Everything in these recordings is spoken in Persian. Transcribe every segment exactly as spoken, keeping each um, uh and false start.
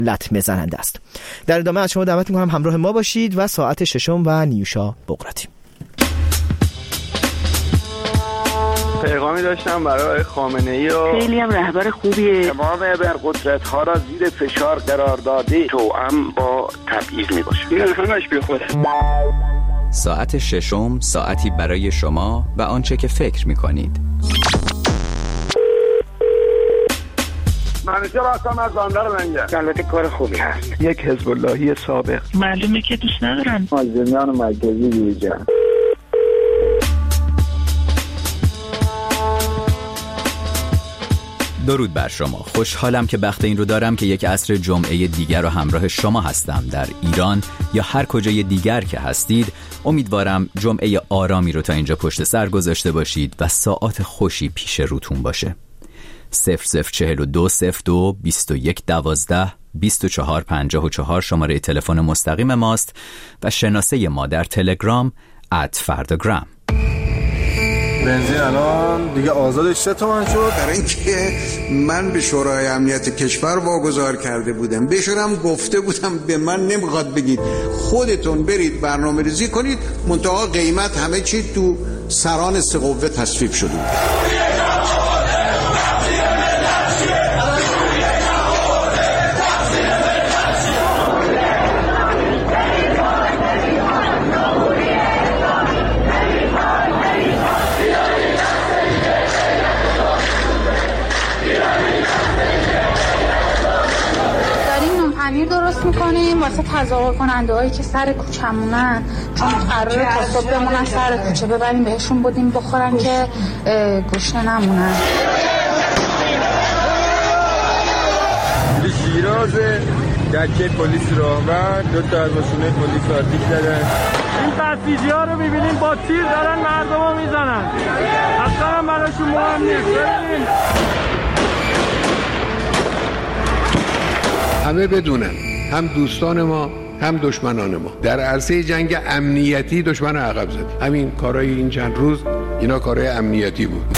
لطمه زننده است. در ادامه از شما دعوت می‌کنم همراه ما باشید و ساعت ششم و نیوشا بقراتی. پیغامی داشتم برای خامنه‌ای و خیلی هم رهبر خوبیه. تمام ابرقدرت‌ها را زیر فشار قرار داده، توأم با تبعیض میباشه. این همش بی خوده. ساعت ششم، ساعتی برای شما و آنچه که فکر میکنید. منیجر هستم از بندر لنگه. البته کار خوبی هست. یک حزب اللهی سابق. معلومه که دوست ندارن. مازنیان مرکزی دیجا. درود بر شما. خوشحالم که بخت این رو دارم که یک عصر جمعه دیگر رو همراه شما هستم. در ایران یا هر کجای دیگر که هستید، امیدوارم جمعه آرامی رو تا اینجا پشت سر گذاشته باشید و ساعات خوشی پیش روتون باشه. صفر صفر چهل و دو صفر دو بیست و یک دوازده بیست و چهار پنجاه و چهار شماره تلفن مستقیم ماست و شناسه ما در تلگرام ات فرداگرام. بنزین الان دیگه آزادش سه تومن شد. برای اینکه من به شورای امنیت کشور واگذار کرده بودم، بهشونم گفته بودم به من نمیخواد بگید، خودتون برید برنامه ریزی کنید، منتها قیمت همه چی تو سران سه قوه تصویب شده. درست میکنیم واسه تظاهر کننده هایی که سر کوچمونن، چون قراره تا صبح بمونن سر کوچه، ببریم بهشون بودیم بخورن که گشنه نمونن. شیراز دکه پلیس راهور دو تا از ماشینای پلیس آتیش زدن. این بسیجی ها رو میبینیم با تیر دارن مردم رو میزنن، اصلا هم براشون مهم نیست. ببینیم همه بدونن، هم دوستان ما هم دشمنان ما در عرصه جنگ امنیتی دشمن عقب زد. همین کارهای این چند روز اینا کارهای امنیتی بود.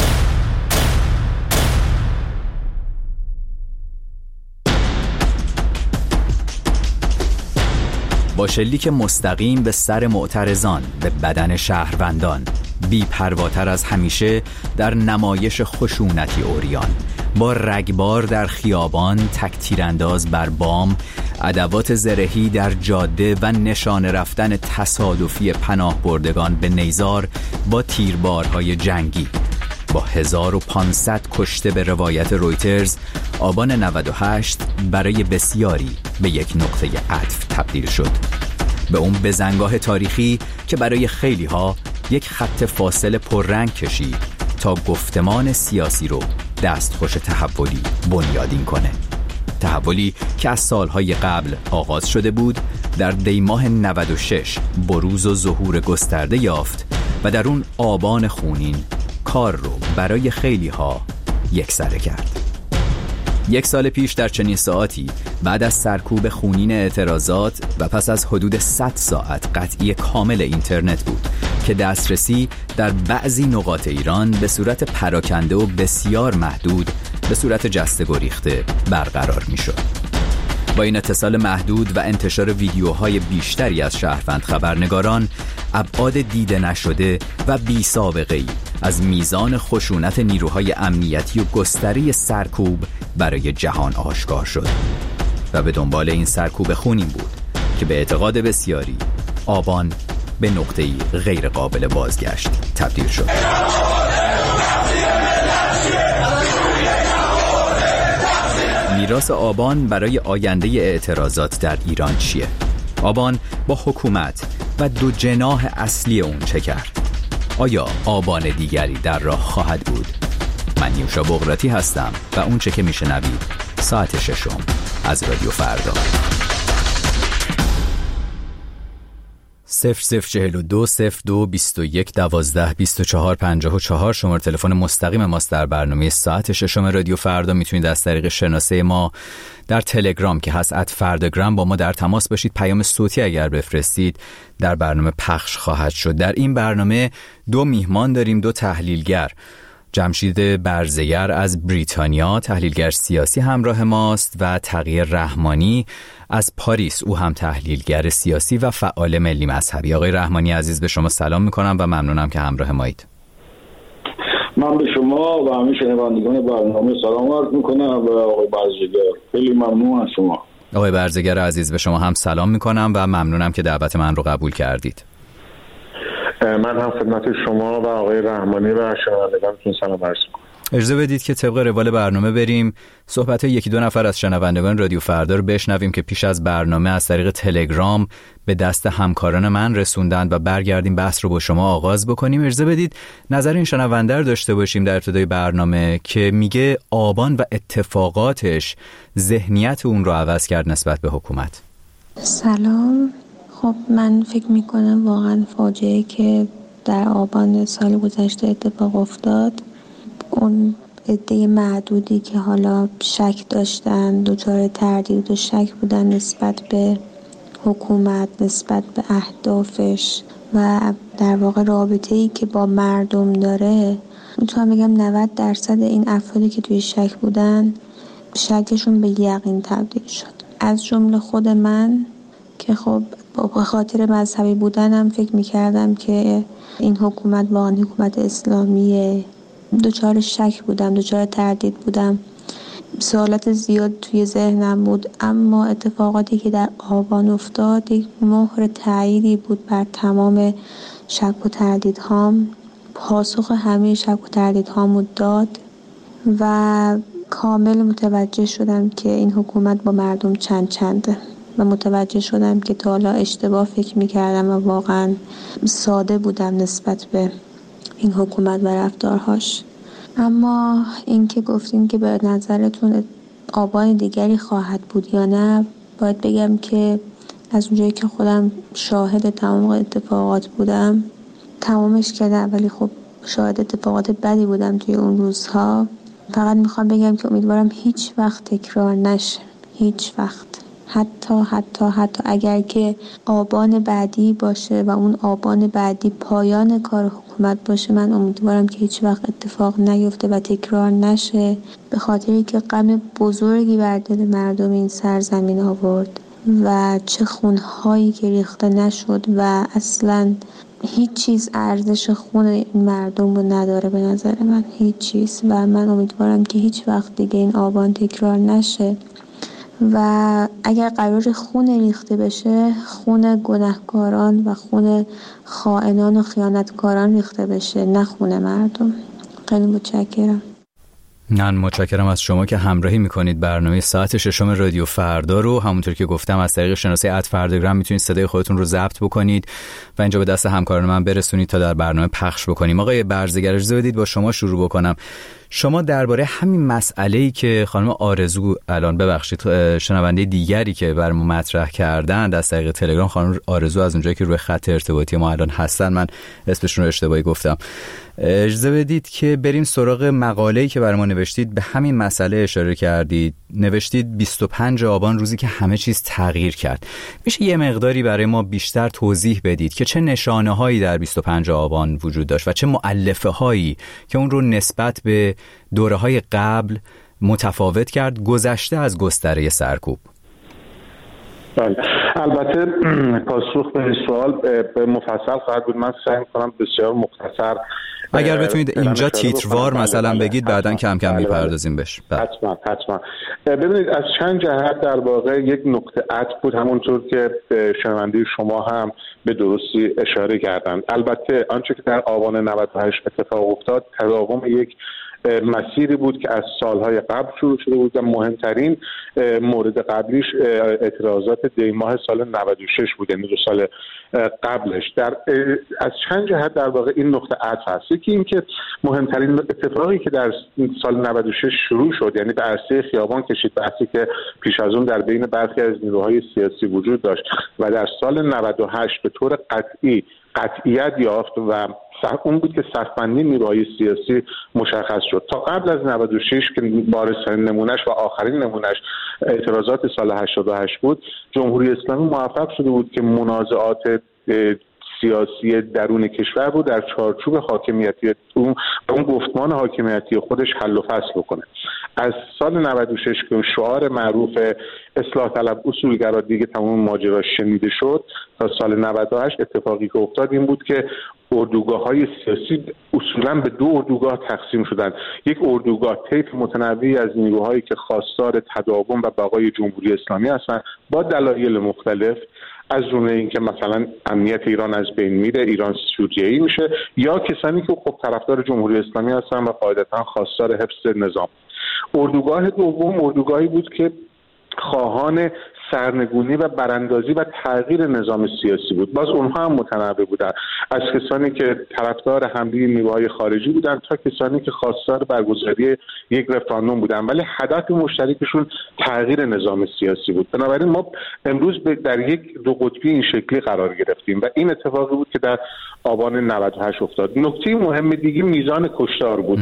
با شلیک مستقیم به سر معترضان، به بدن شهروندان، بی پرواتر از همیشه در نمایش خشونتی عریان، با رگبار در خیابان، تکتیرانداز بر بام، ادوات زرهی در جاده و نشانه رفتن تصادفی پناه بردگان به نیزار با تیربارهای جنگی. با هزار و پانصد کشته به روایت رویترز، آبان نود و هشت برای بسیاری به یک نقطه عطف تبدیل شد، به اون بزنگاه تاریخی که برای خیلی ها یک خط فاصله پررنگ کشید تا گفتمان سیاسی رو دستخوش تحولی بنیادین کنه. تحولی که از سالهای قبل آغاز شده بود، در دی ماه نود و شش بروز و ظهور گسترده یافت و در اون آبان خونین کار رو برای خیلی ها یکسره کرد. یک سال پیش در چنین ساعتی، بعد از سرکوب خونین اعتراضات و پس از حدود صد ساعت قطعی کامل اینترنت بود که دسترسی در بعضی نقاط ایران به صورت پراکنده و بسیار محدود به صورت جسته گریخته برقرار می شد. با این اتصال محدود و انتشار ویدیوهای بیشتری از شهروند خبرنگاران، ابعاد دیده نشده و بی سابقه‌ای از میزان خشونت نیروهای امنیتی و گستره سرکوب برای جهان آشکار شد و به دنبال این سرکوب خونین بود که به اعتقاد بسیاری آبان به نقطه‌ای غیر قابل بازگشت تبدیل شد. میراث آبان برای آینده اعتراضات در ایران چیه؟ آبان با حکومت و دو جناح اصلی اون چه کرد؟ آیا آبان دیگری در راه خواهد بود؟ من نیوشا بقراتی هستم و اون چه که میشنوید ساعت ششم از رادیو فردا. صفر صفر چهل و دو صفر دو بیست و یک دوازده بیست و چهار پنجاه و چهار شماره تلفن مستقیم ماست. در برنامه ساعت ششم رادیو فردا میتونید از طریق شناسه ما در تلگرام که هست ات فرداگرام با ما در تماس باشید. پیام صوتی اگر بفرستید در برنامه پخش خواهد شد. در این برنامه دو میهمان داریم، دو تحلیلگر. جمشید برزگر از بریتانیا تحلیلگر سیاسی همراه ماست و تقی رحمانی از پاریس، او هم تحلیلگر سیاسی و فعال ملی مذهبی. آقای رحمانی عزیز به شما سلام میکنم و ممنونم که همراه مایید. من به شما و همه شنوندگان برنامه سلام عرض میکنم و آقای برزگر خیلی ممنون از شما. آقای برزگر عزیز به شما هم سلام میکنم و ممنونم که دعوت من رو قبول کردید. من هم خدمت شما و آقای رحمانی و شنوندگانتون سلام عرض میکنم. اجازه بدید که طبق روال برنامه بریم صحبت یکی دو نفر از شنوندگان رادیو فردا رو بشنویم که پیش از برنامه از طریق تلگرام به دست همکاران من رسوندند و برگردیم بحث رو با شما آغاز بکنیم. اجازه بدید نظر این شنونده رو داشته باشیم در ابتدای برنامه که میگه آبان و اتفاقاتش ذهنیت اون رو عوض کرد نسبت به حکومت. سلام. خب من فکر میکنم واقعا فاجعه که در آبان سال گذشته اتفاق افتاد، اون عده معدودی که حالا شک داشتن، دچار تردید و شک بودن نسبت به حکومت، نسبت به اهدافش و در واقع رابطه‌ای که با مردم داره، میتونم بگم نود درصد این افرادی که توی شک بودن شکشون به یقین تبدیل شد. از جمله خود من که خب به خاطر مذهبی بودنم فکر میکردم که این حکومت واقعا حکومت اسلامیه، دچار شک بودم، دچار تردید بودم، سوالات زیاد توی ذهنم بود. اما اتفاقاتی که در آبان افتاد یک مهر تأییدی بود بر تمام شک و تردیدهام، پاسخ همه شک و تردیدهامو داد و کامل متوجه شدم که این حکومت با مردم چند چنده و متوجه شدم که تا حالا اشتباه فکر میکردم و واقعا ساده بودم نسبت به این حکومت و رفتارهاش. اما این که گفتین که به نظرتون آبان دیگری خواهد بود یا نه، باید بگم که از اونجایی که خودم شاهد تمام اتفاقات بودم، تمامش که نه ولی خب شاهد اتفاقات بدی بودم توی اون روزها، فقط میخوام بگم که امیدوارم هیچ وقت تکرار نشه، هیچ وقت. حتی حتی حتی اگر که آبان بعدی باشه و اون آبان بعدی پایان کار حکومت باشه، من امیدوارم که هیچ وقت اتفاق نیفته و تکرار نشه، به خاطری که غم بزرگی بر دل مردم این سرزمین آورد و چه خونهایی که ریخته نشد و اصلا هیچ چیز ارزش خون این مردم رو نداره به نظر من، هیچ چیز. و من امیدوارم که هیچ وقت دیگه این آبان تکرار نشه و اگر قرار خون ریخته بشه، خون گناهکاران و خون خائنان و خیانتکاران ریخته بشه، نه خون مردم. خیلی متشکرم. من متشکرم از شما که همراهی میکنید برنامه ساعت ششم رادیو فردا رو. همونطور که گفتم از طریق شناسه ات فرداگرام میتونید صدای خودتون رو ضبط بکنید و اینجا به دست همکاران من برسونید تا در برنامه پخش بکنیم. آقای برزگر اجازه بدید با شما شروع بکنم. شما درباره همین مسئله‌ای که خانم آرزو الان ببخشید شنونده دیگری که برام مطرح کردن از طریق تلگرام، خانم آرزو از اونجایی که روی خط ارتباطی ما الان هستن، من اسمشون رو اشتباهی گفتم، اجازه بدید که بریم سراغ مقاله‌ای که برام نوشتید. به همین مسئله اشاره کردید، نوشتید بیست و پنج آبان روزی که همه چیز تغییر کرد. میشه یه مقداری برای ما بیشتر توضیح بدید که چه نشانه‌هایی در بیست و پنج آبان وجود داشت و چه مؤلفه‌هایی که اون رو نسبت به دوره‌های قبل متفاوت کرد، گذشته از گستره سرکوب؟ بله، البته پاسخ به این سوال به مفصل خواهد بود. من سعی می‌کنم بسیار مختصر اگر بتونید اینجا تیتروار مثلا بگید، بعدن کم کم میپردازیم بهش. حتما حتما. ببینید از چند جهت در واقع یک نقطه عطف بود، همونطور که شنونده شما هم به درستی اشاره کردند. البته آنچه که در آبان نود و هشت اتفاق افتاد تداوم یک مسیری بود که از سالهای قبل شروع شده بود و مهمترین مورد قبلیش اعتراضات دی ماه سال نود و شش بود، یعنی دو سال قبلش. در از چند جهت در واقع این نقطه عطف هست. یکی این که مهمترین اتفاقی که در سال نود و شش شروع شد، یعنی به عرصه خیابان کشید، بحثی که پیش از اون در بین برخی از نیروهای سیاسی وجود داشت و در سال نود و هشت به طور قطعی قطعیت یافت و اون بود که صف‌بندی نیروهای سیاسی مشخص شد. تا قبل از نود و شش که بارزترین نمونهش و آخرین نمونهش اعتراضات سال هشتاد و هشت بود، جمهوری اسلامی موفق شده بود که منازعات سیاسی درون کشور رو در چارچوب حاکمیتی اون اون گفتمان حاکمیتی خودش حل و فصل بکنه. از سال نود و شش که شعار معروف اصلاح طلب اصولگرا دیگه تمام ماجرا شنیده شد تا سال نود و هشت اتفاقی که افتاد این بود که اردوگاه‌های سیاسی اصولاً به دو اردوگاه تقسیم شدند. یک اردوگاه طیف متنوعی از نیروهایی که خواستار تداوم و بقای جمهوری اسلامی هستند با دلایل مختلف، از جمله اینکه مثلا امنیت ایران از بین میره، ایران سوریه‌ای میشه، یا کسانی که خب طرفدار جمهوری اسلامی هستن و قاعدتاً خواستار حفظ نظام. اردوگاه دوم اردوگاهی بود که خواهان سرنگونی و براندازی و تغییر نظام سیاسی بود. باز اونها هم متنوع بودن، از کسانی که طرفدار حمله نیروهای خارجی بودن تا کسانی که خواستار برگزاری یک رفراندوم بودن، ولی هدف مشترکشون تغییر نظام سیاسی بود. بنابراین ما امروز در یک دو قطبی این شکلی قرار گرفتیم و این اتفاقی بود که در آبان نود و هشت افتاد. نکته مهم دیگه میزان کشتار بود.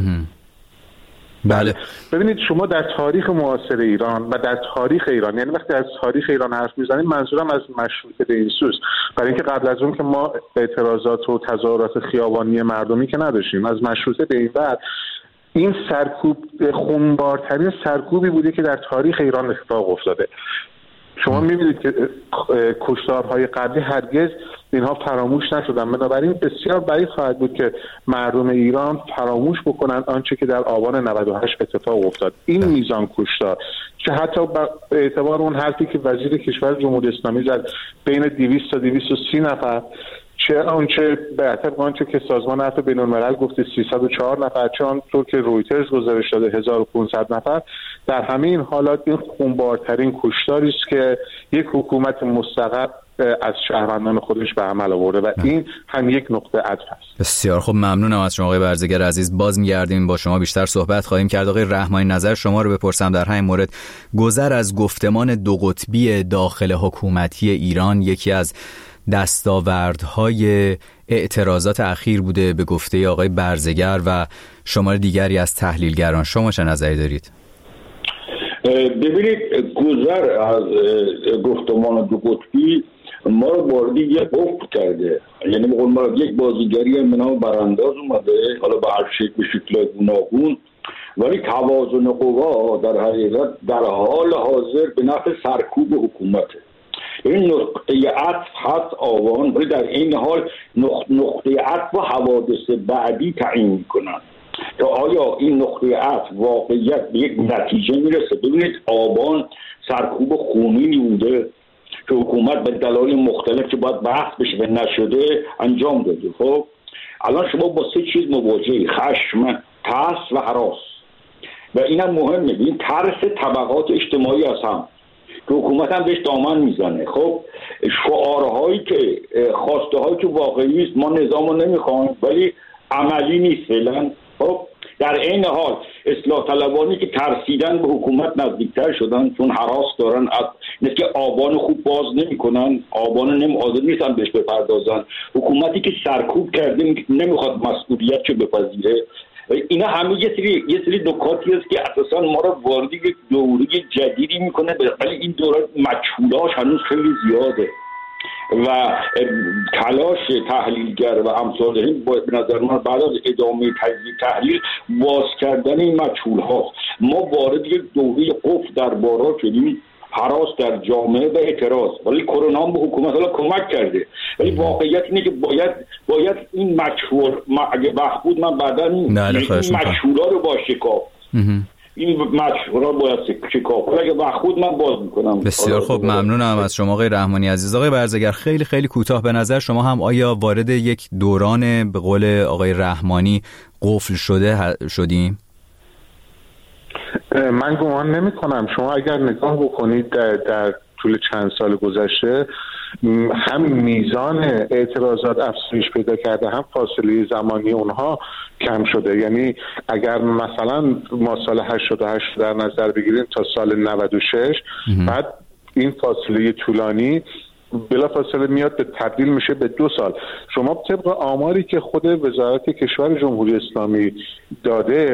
بله. ببینید شما در تاریخ معاصر ایران و در تاریخ ایران، یعنی وقتی از تاریخ ایران حرف میزنیم منظورم از مشروطه به این سوست، برای اینکه قبل از اون که ما اعتراضات و تظاهرات خیابانی مردمی که نداشتیم، از مشروطه به این بعد این سرکوب خونبارترین سرکوبی بوده که در تاریخ ایران اتفاق افتاده. شما می‌بینید که کشتارهای قبلی هرگز اینها فراموش نشدن. بنابراین بسیار بعید خواهد بود که مردم ایران فراموش بکنن آنچه که در آبان نود و هشت اتفاق افتاد. این میزان کشتار، چه حتی به اعتبار اون حرفی که وزیر کشور جمهوری اسلامی زد بین دویست تا دویست و سی نفر، چه آنچه به اعتبار آنچه که سازمان عفو بین‌الملل گفته سیصد و چهار نفر، چه آنطور که رویترز گزارش داده هزار و پانصد نفر، در همه این حالات این خونبارترین کشتاری است که یک حکومت مستقر از شهروندان خودش به عمل آورده و این هم یک نقطه عطف است. بسیار خوب، ممنونم از شما آقای برزگر عزیز. باز می‌گردیم با شما بیشتر صحبت خواهیم کرد. آقای رحمانی، نظر شما رو بپرسم در همین مورد. گذر از گفتمان دو قطبی داخل حکومتی ایران یکی از دستاوردهای اعتراضات اخیر بوده به گفته آقای برزگر و شمار دیگری از تحلیلگران. شما چه نظری دارید؟ ببینید، گذر از گفتمان دو قطبی ما رو وارد یک افق کرده، یعنی به قول ما یک بازیگری هم به نام برانداز اومده، حالا به هر شکل به شکل گوناگون، ولی توازن قوا در حقیقت در حال حاضر به نفع سرکوب حکومته. این نقطه عطف هست آوان، ولی در این حال نقطه عطف و حوادث بعدی تعیین میکنن که آیا این نقطه عطف واقعیت به یک نتیجه میرسه. ببینید آبان سرکوب خونینی بوده که حکومت به دلایل مختلف که باید بحث بشه و نشده انجام داده. خب الان شما با سه چیز مواجهی: خشم، ترس و هراس. و اینم مهمه، این ترس طبقات اجتماعی از هم که حکومت هم بهش دامن میزنه. خب شعارهایی که خواسته هایی که واقعی است، ما نظام رو نمیخوایم ولی عملی نیست فعلا. خب در این حال اصلاح طلبانی که ترسیدن به حکومت نزدیکتر شدن چون هراس دارن، از مثل که آبان خوب باز نمیکنن، آبان نمی حاضر نیستن بهش بپردازن. حکومتی که سرکوب کرده نمیخواد مسئولیت رو بپذیره. اینا همه یه سری یه سری نکاتی است که اساسا ما رو وارد یک دوره جدیدی میکنه، ولی این دوره مجهولاش هنوز خیلی زیاده و تلاش تحلیلگر و امثال این به نظر من بعد از ادامه تجزیه تحلیل باز کردن این مجهول هاست. ما وارد یک دوره قفل در بارا شدیم، هراس در جامعه و اعتراض، ولی کرونا هم به حکومت حالا کمک کرده. ولی واقعیت اینه که باید باید این مجهول، اگه وقت بود من بعدا این مجهولا رو با شکاف این مجهولا باید شکاف، اگه وقت بود من باز میکنم. بسیار خوب، ممنونم از شما آقای رحمانی عزیز. آقای برزگر، خیلی خیلی کوتاه، به نظر شما هم آیا وارد یک دوران به قول آقای رحمانی قفل شده شدیم؟ من گمان نمی کنم. شما اگر نگاه بکنید در, در طول چند سال گذشته هم میزان اعتراضات افزایش پیدا کرده، هم فاصله زمانی اونها کم شده. یعنی اگر مثلا ما سال هشتاد و هشت در نظر بگیریم تا سال نود و شش، بعد این فاصله طولانی بلا فاصله میاد به تبدیل میشه به دو سال. شما طبق آماری که خود وزارت کشور جمهوری اسلامی داده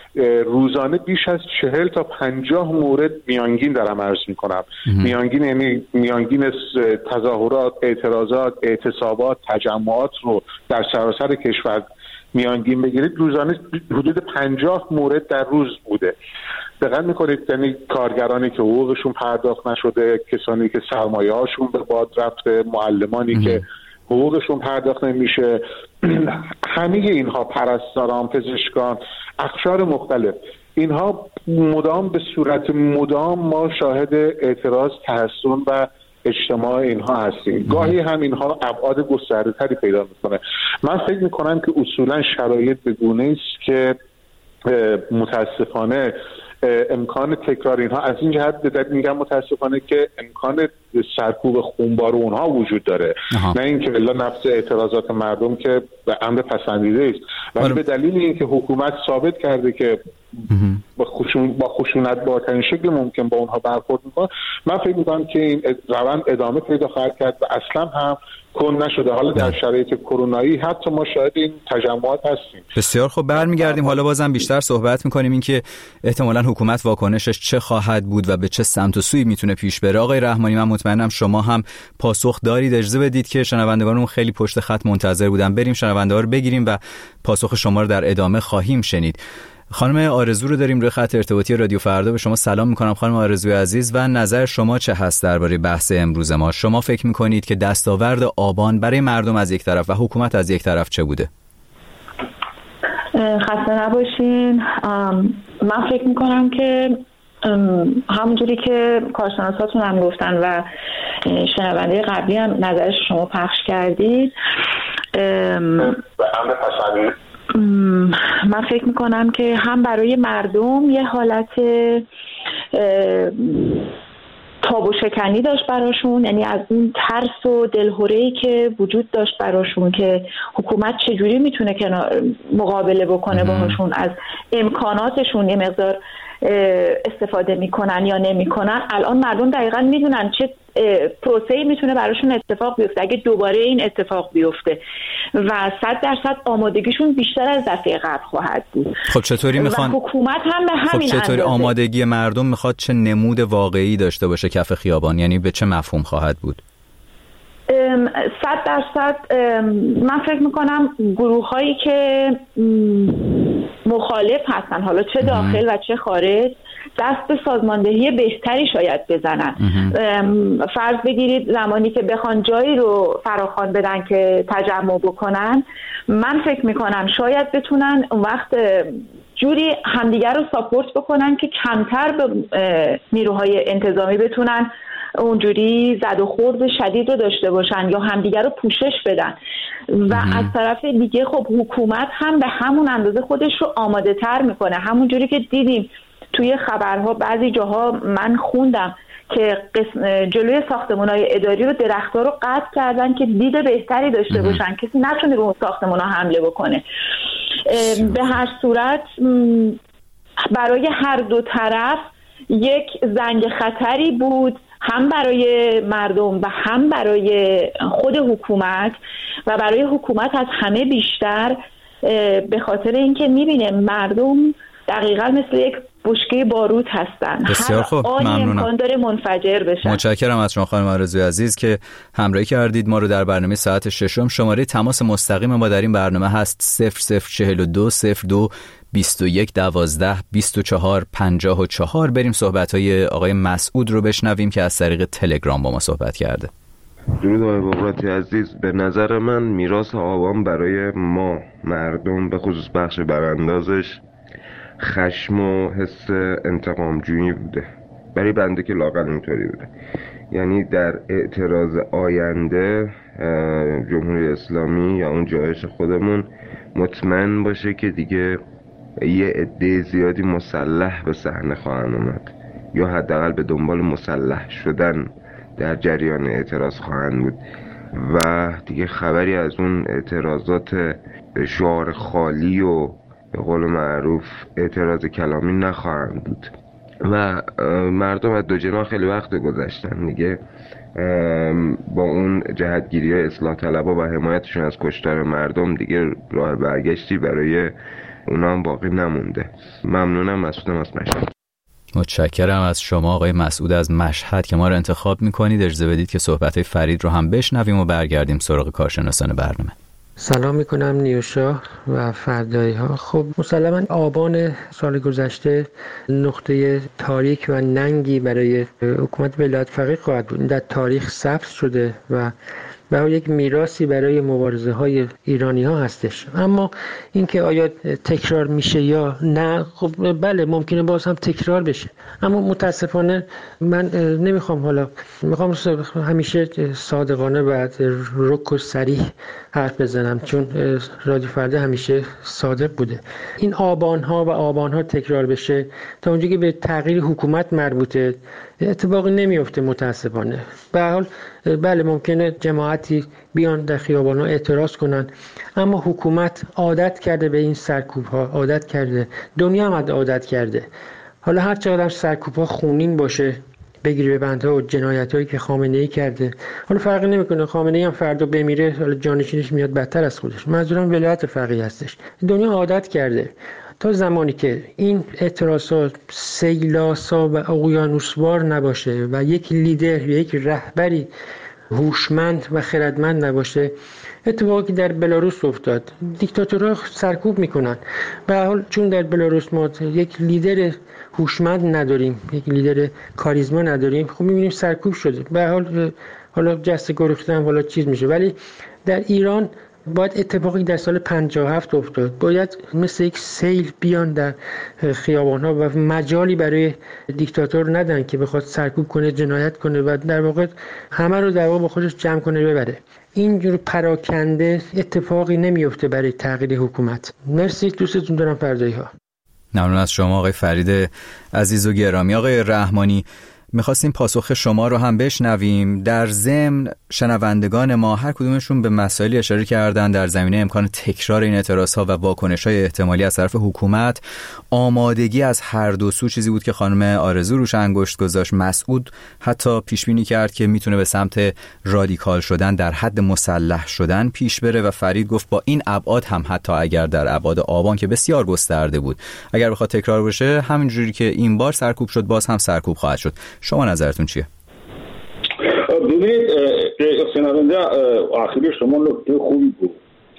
روزانه بیش از چهل تا پنجاه مورد میانگین دارم عرض میکنم. میانگین یعنی میانگین تظاهرات، اعتراضات، اعتصابات، تجمعات رو در سراسر کشور میانگین بگیرید، روزانه حدود پنجاه مورد در روز بوده. دقت میکنید یعنی کارگرانی که حقوقشون پرداخت نشده، کسانی که سرمایه هاشون به باد رفته، معلمانی ام. که حقوقشون پرداخت نمیشه، همه اینها، پرستاران، پزشکان، اقشار مختلف، اینها مدام به صورت مدام ما شاهد اعتراض، تحصن و اجتماع اینها هستیم. گاهی هم اینها ابعاد گسترده تری پیدا میکنه. من فکر میکنم که اصولا شرایط به گونه است که متاسفانه امکان تکرار اینها از این جهت میگم متاسفانه که امکان سرکوب خونبار اونها وجود داره. آها. نه اینکه الا نفس اعتراضات مردم که به عمد پسندیده است، ولی به دلیل اینکه حکومت ثابت کرده که با خشون با خشونت با ترین شکل ممکن با اونها برخورد میکنه، من فکر میکنم که این روند ادامه پیدا خواهد کرد و اصلا هم کن نشده. حالا در شرایط کرونایی حتی ما شاهد این تجمعات هستیم. بسیار خب، برمیگردیم حالا بازم بیشتر صحبت میکنیم اینکه احتمالاً حکومت واکنشش چه خواهد بود و به چه سمت و سوی میتونه پیش بره. آقای رحمانی، من مطمئنم شما هم پاسخ دارید. اجازه بدید که شنوندگانمون خیلی پشت خط منتظر بودن، بریم شنونده‌ها رو بگیریم و پاسخ شما رو در ادامه خواهیم شنید. خانم آرزو رو داریم روی خط ارتباطی رادیو فردا. به شما سلام میکنم خانم آرزوی عزیز و نظر شما چه هست درباره بحث امروز ما؟ شما فکر میکنید که دستاورد آبان برای مردم از یک طرف و حکومت از یک طرف چه بوده؟ خسته نباشین. من فکر میکنم که همونجوری که کارشناساتون هم گفتن و شنونده قبلی هم نظرش شما پخش کردید، من فکر میکنم که هم برای مردم یه حالت تاب و شکنی داشت براشون، یعنی از اون ترس و دلهره‌ای که وجود داشت براشون که حکومت چجوری میتونه کنار مقابله بکنه باهاشون، از امکاناتشون یه مقدار استفاده میکنن یا نمیکنن. الان مردم دقیقاً میدونن چه پروسه‌ای میتونه براشون اتفاق بیفته اگه دوباره این اتفاق بیفته و صد درصد آمادگیشون بیشتر از دفعه قبل خواهد بود. خب چطوری میخوان حکومت هم به همین خب چطوری اندازه. آمادگی مردم میخواد چه نمود واقعی داشته باشه کف خیابان؟ یعنی به چه مفهوم خواهد بود؟ صد درصد من فکر میکنم گروه هایی که مخالف هستن، حالا چه داخل و چه خارج، دست به سازماندهی بهتری شاید بزنن. فرض بگیرید زمانی که بخوان جایی رو فراخوان بدن که تجمع بکنن، من فکر میکنم شاید بتونن اون وقت جوری همدیگر رو ساپورت بکنن که کمتر به نیروهای انتظامی بتونن اونجوری زد و خورد شدید رو داشته باشن یا همدیگر رو پوشش بدن و از طرف دیگه خب حکومت هم به همون اندازه خودش رو آماده تر میکنه. همونجوری که دیدیم توی خبرها بعضی جاها من خوندم که قسم جلوی ساختمان‌های اداری رو درخت‌ها رو قطع کردن که دید بهتری داشته باشن، کسی نتونه به اون ساختمان‌ها حمله بکنه. به هر صورت برای هر دو طرف یک زنگ خطری بود، هم برای مردم و هم برای خود حکومت و برای حکومت از همه بیشتر، به خاطر اینکه می‌بینه مردم دقیقاً مثل یک بشکه باروت هستن. بسیار خوب، ممنونم. امکان داره منفجر بشن. متشکرم از شما خانم آرزوی عزیز که همراهی کردید ما رو در برنامه ساعت ششم. شماره تماس مستقیم ما در این برنامه هست صفر صفر چهل و دو صفر دو بیست و یک دوازده بیست و چهار پنجاه و چهار. بریم صحبت‌های آقای مسعود رو بشنویم که از طریق تلگرام با ما صحبت کرده. درود آقای بابراتی عزیز. به نظر من میراث آبان برای ما مردم به خصوص بخش براندازش خشم و حس انتقام جویی بوده. برای بنده که لااقل اینطوری بوده، یعنی در اعتراض آینده جمهوری اسلامی یا اون جایش خودمون مطمئن باشه که دیگه یه عده زیادی مسلح به صحنه خواهند اومد یا حداقل به دنبال مسلح شدن در جریان اعتراض خواهند بود و دیگه خبری از اون اعتراضات شعار خالی و به قول معروف اعتراض کلامی نخواهند بود. و مردم از دو جناح خیلی وقت گذشتن دیگه، با اون جهتگیری های اصلاح طلبها و حمایتشون از کشتار مردم دیگه راه برگشتی برای اونا هم باقی نمونده. ممنونم. مسعودم از مشهد. متشکرم از شما آقای مسعود از مشهد که ما رو انتخاب میکنید. اجازه بدید که صحبت‌های فرید رو هم بشنویم و برگردیم سراغ کارشناسان برنامه. سلام میکنم نیوشا و فردایی ها. خب مسلما آبان سال گذشته نقطه تاریک و ننگی برای حکومت ولایت فقیه خواهد بود. در تاریخ ثبت شده و و یک میراثی برای مبارزه های ایرانی ها هستش. اما اینکه آیا تکرار میشه یا نه، خب بله ممکنه باز هم تکرار بشه، اما متاسفانه من نمیخوام، حالا میخوام همیشه صادقانه و رک و صریح حرف بزنم، چون رادیو فردا همیشه صادق بوده. این آبان ها و آبان ها تکرار بشه تا اونجایی که به تغییر حکومت مربوطه اتفاقی نمیفته متاسفانه. به هر حال بله ممکنه جماعتی بیان در خیابان‌ها اعتراض کنن، اما حکومت عادت کرده به این سرکوب‌ها، عادت کرده، دنیا هم عادت کرده. حالا هر چقدر سرکوب‌ها خونین باشه، بگیری ببندها و جنایتایی که خامنه‌ای کرده، حالا فرقی نمیکنه خامنه‌ای هم فردا بمیره، حالا جانشینش میاد بدتر از خودش. منظورم ولایت فقیه هستش. دنیا عادت کرده. تا زمانی که این اعتراضات سیلاسا و اقیانوسوار نباشه و یک لیدر یا یک رهبری هوشمند و خردمند نباشه، اتفاقی که در بلاروس افتاد، دیکتاتورها سرکوب میکنن. به هر حال چون در بلاروس ما یک لیدر هوشمند نداریم، یک لیدر کاریزما نداریم، خب میبینیم سرکوب شده. به هر حال حالا جست گریختن حالا چیز میشه، ولی در ایران باید اتفاقی در سال پنجاه و هفت افتاد، باید مثل یک سیل بیان در خیابان‌ها و مجالی برای دیکتاتور ندن که بخواد سرکوب کنه، جنایت کنه و در واقع همه رو در واقع با خودش جمع کنه ببره. اینجور پراکنده اتفاقی نمیفته برای تغییر حکومت. مرسی، دوستتون دارم فردایی ها. ممنون از شما آقای فرید عزیز و گرامی. آقای رحمانی، میخواستیم پاسخ شما رو هم بشنویم. در ضمن شنوندگان ما هر کدومشون به مسائلی اشاره کردن در زمینه امکان تکرار این اعتراض‌ها و واکنش‌های احتمالی از طرف حکومت. آمادگی از هر دو سو چیزی بود که خانم آرزو روش انگشت گذاشت. مسعود حتی پیش بینی کرد که میتونه به سمت رادیکال شدن، در حد مسلح شدن پیش بره، و فرید گفت با این ابعاد هم حتی اگر در ابعاد آبان که بسیار گسترده بود اگر بخواد تکرار بشه، همینجوری که این بار سرکوب شد باز هم سرکوب خواهد شد. شما نظرتون چیه؟ ببینید سنرنده آخری شما نکته خوبی بود.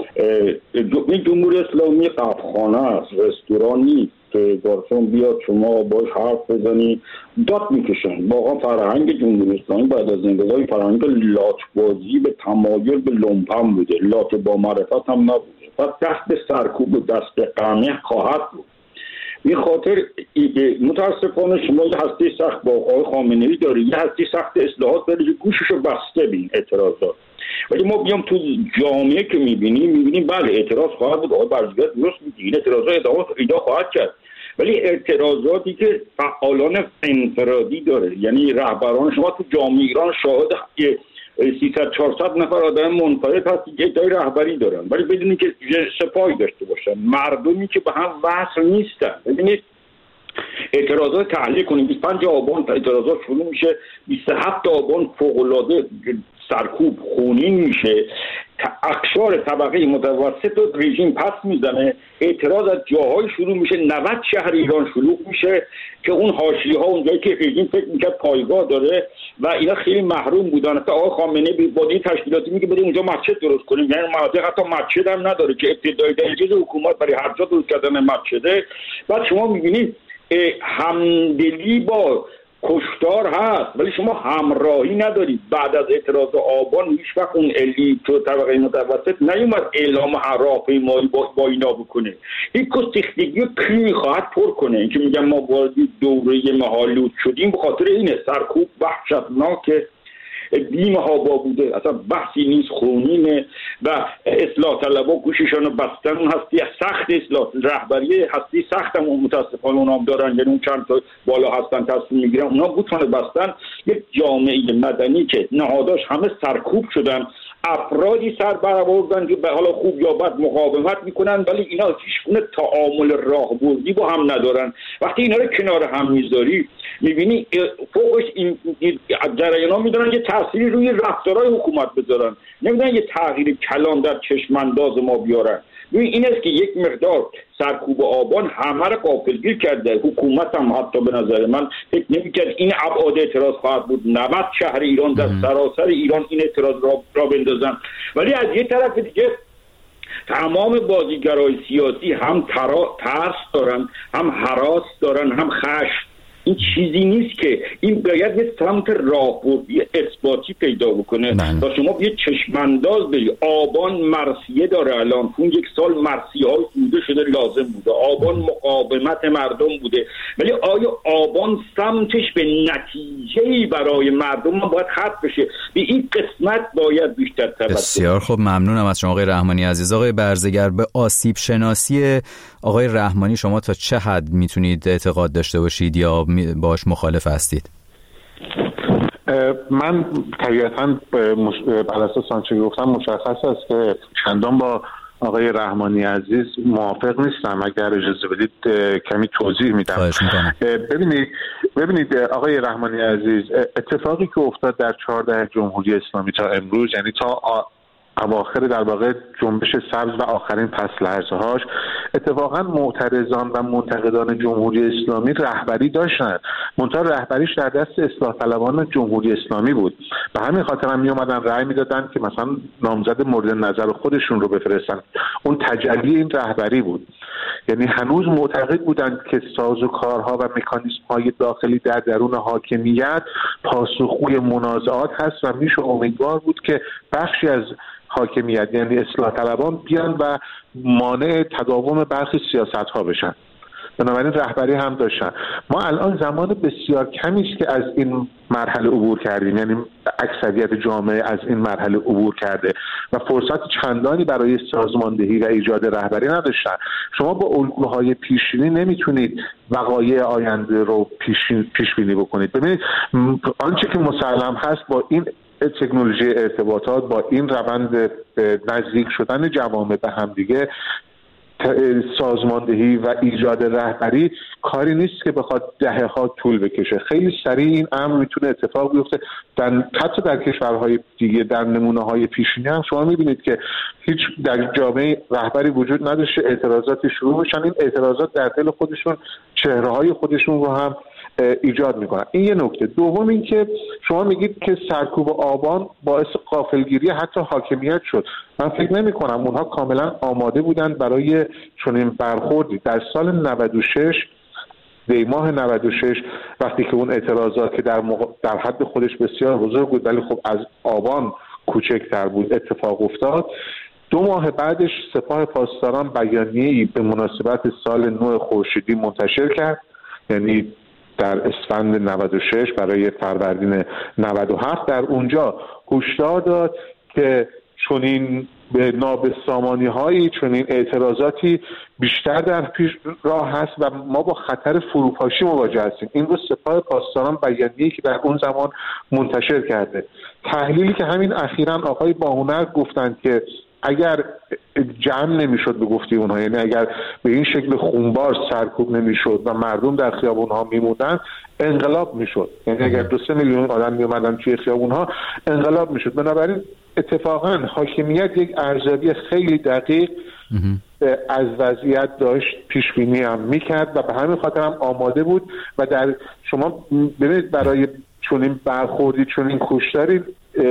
این جمهوری اسلامی قهوه‌خانه است، رستوران نیست که گارسون بیاد شما باش حرف بزنی داد میکشن. واقعا فرهنگ جمهوری اسلامی بعد از انقلاب فرهنگ لاتبازی به تمایل به لومپن بوده، لات با معرفت هم نبوده. پس دست به سرکوب و دست به قمع خواهد بود. این خاطر متاسفانه شما یه هستی سخت با آقای خامنه‌ای داری، یه هستی سخت اصلاحات داری که گوششو بسته بین اعتراضات. ولی ما بیام تو جامعه که میبینیم میبینیم بله اعتراض خواهد بود، آقای برزگر درست میگه، این اعتراضات ادامه ایجاد خواهد کرد، ولی اعتراضاتی که فعالان انفرادی داره، یعنی رهبران شما تو جامعه ایران شاهد سیصد چهارصد نفر آدم منفرد هست که ادعای رهبری دارن ولی بدونید که سپاهی داشته باشن، مردمی که به هم وصل نیستن. ببینید اعتراضات تحلیل کنید، بیست و پنجم آبان اعتراضات شروع میشه، بیست و هفتم آبان فوق‌العاده سرکوب خونین میشه، اقشار طبقه متوسط و رژیم پس میزنه، اعتراض از جاهای شروع میشه، نود شهر ایران شلوغ میشه که اون حاشیه ها اونجایی که رژیم فکر میکرد پایگاه داره و اینا خیلی محروم بودن. حتی آقای خامنه‌ای به بودی تشکیلاتی میگه بده اونجا مسجد درست کنیم، یعنی مناطق حتی مسجد هم نداره که ابتدایی درجه حکومت برای هر جا درست کردن مسجده. بعد شما میبینید همدلی با کشتار هست ولی شما همراهی ندارید. بعد از اعتراض آبان هیچ وقت اون الیت و طبقه متوسط نیومد اعلام هراپیمایی با, با اینا بکنه. این گستیختگی کی میخواهد پر کنه؟ این که میگم ما وارد دوره مهالود شدیم به خاطر اینه. سرکوب وحشتناک بی محابا بوده، اصلا بحثی نیست، خونینه و اصلاح طلبا گوششان رو بستن. اون هستی سخت اصلاح رهبری هستی سخت هم متاسفانه اونام دارن، یعنی اون چند تا بالا هستن تصمیم میگیرن اونا گوششان رو بستن. یک جامعه مدنی که نهاداش همه سرکوب شدن افرادی سر برآوردن که به حالا خوب یا بد مقاومت میکنن، ولی اینا هیچ گونه تعامل راهبردی با هم ندارن. وقتی اینا رو کنار هم میذاری میبینی فوقش این جریانا میدونن یه تأثیری روی رفتارهای حکومت بذارن، نمیدونن یه تغییر کلان در چشم انداز ما بیارن. این است که یک مقدار سرکوب آبان همه را غافلگیر کرده. حکومت هم حتی به نظر من فکر نمی‌کرد این ابعاد اعتراض خواهد بود. نود شهر ایران در سراسر ایران این اعتراض را, را بندازن. ولی از یک طرف دیگه تمام بازیگرای سیاسی هم ترس دارن، هم هراس دارن، هم خشم. این چیزی نیست که این باید یه سمت راهبردی اثباتی پیدا بکنه تا شما یه چشمانداز بری. آبان مرثیه داره، الان اون یک سال مرثیه های سوده شده لازم بوده، آبان مقاومت مردم بوده، ولی آیا آبان سمتش به نتیجه‌ای برای مردم ما باید خط بشه؟ به این قسمت باید بیشتر توجه. بسیار خب، ممنونم از شما آقای رحمانی عزیز. آقای برزگر، به آسیب شناسی آقای رحمانی شما تا چه حد میتونید اعتقاد داشته باشید یا باش مخالف هستید؟ من طبیعتاً بر اساس آنچه گفتم مشخص است که چندان با آقای رحمانی عزیز موافق نیستم. اگر اجازه بدید کمی توضیح میدم. خواهش میکنم. ببینید ببینید آقای رحمانی عزیز، اتفاقی که افتاد در چهارده جمهوری اسلامی تا امروز، یعنی تا اواخر در واقع جنبش سبز و آخرین پس لحظه هاش، اتفاقا معترضان و منتقدان جمهوری اسلامی رهبری داشتن، منتها رهبریش در دست اصلاح طلبان جمهوری اسلامی بود. به همین خاطر هم می اومدن رأی میدادن که مثلا نامزد مورد نظر خودشون رو بفرستن. اون تجلی این رهبری بود. یعنی هنوز معتقد بودند که سازوکارها و مکانیزم های داخلی در درون حاکمیت پاسخگوی منازعات هست و میشه امیدوار بود که بخشی از حاکمیت یعنی اصلاح طلبان بیان و مانع تداوم برخی سیاست ها بشن. بنابراین رهبری هم داشتن. ما الان زمان بسیار کمی است که از این مرحله عبور کردیم، یعنی اکثریت جامعه از این مرحله عبور کرده و فرصت چندانی برای سازماندهی و ایجاد رهبری نداشتن. شما با الگوهای پیشینی نمیتونید وقایع آینده رو پیش بینی بکنید. ببینید آنچه که مسلم هست با این تکنولوژی ارتباطات، با این روند نزدیک شدن جوامع به هم دیگه، سازماندهی و ایجاد رهبری کاری نیست که بخواد دهه ها طول بکشه. خیلی سریع این امر میتونه اتفاق بیفته. در حتی در کشورهای دیگه در نمونه های پیشینی هم شما میبینید که هیچ در جامعه رهبری وجود نداشته، اعتراضاتی شروع بشن، این اعتراضات در دل خودشون چهره های خودشون رو هم ایجاد میکنن. این یه نکته. دوم این که شما میگید که سرکوب آبان باعث غافلگیری حتی حاکمیت شد. من فکر نمی کنم اونها کاملا آماده بودند برای چنین برخوردی. در سال نود و شش، دی ماه نود و شش، وقتی که اون اعتراضات که در, مغ... در حد خودش بسیار بزرگ بود ولی خب از آبان کوچکتر بود اتفاق افتاد، دو ماه بعدش سپاه پاسداران بیانیه‌ای به مناسبت سال نو خورشیدی منتشر کرد، یعنی در اسفند نود و شش برای فروردین نود و هفت. در اونجا هشدار داد که چنین به نابسامانی هایی، چنین اعتراضاتی بیشتر در پیش راه هست و ما با خطر فروپاشی مواجه هستیم. این رو سپاه پاسداران بیانیه‌ای که در اون زمان منتشر کرده. تحلیلی که همین اخیراً آقای باهنر گفتند که اگر جمع نمیشد به گفته اونها، یعنی اگر به این شکل خونبار سرکوب نمیشد و مردم در خیابونها میموندن، انقلاب میشد. یعنی اگر دو سه میلیون آدم میومدن توی خیابونها، انقلاب میشد. بنابراین اتفاقا حاکمیت یک ارزیابی خیلی دقیق از وضعیت داشت، پیش بینی هم میکرد و به همین خاطر هم آماده بود. و در شما ببینید برای چنین برخوردی، چنین کشتاری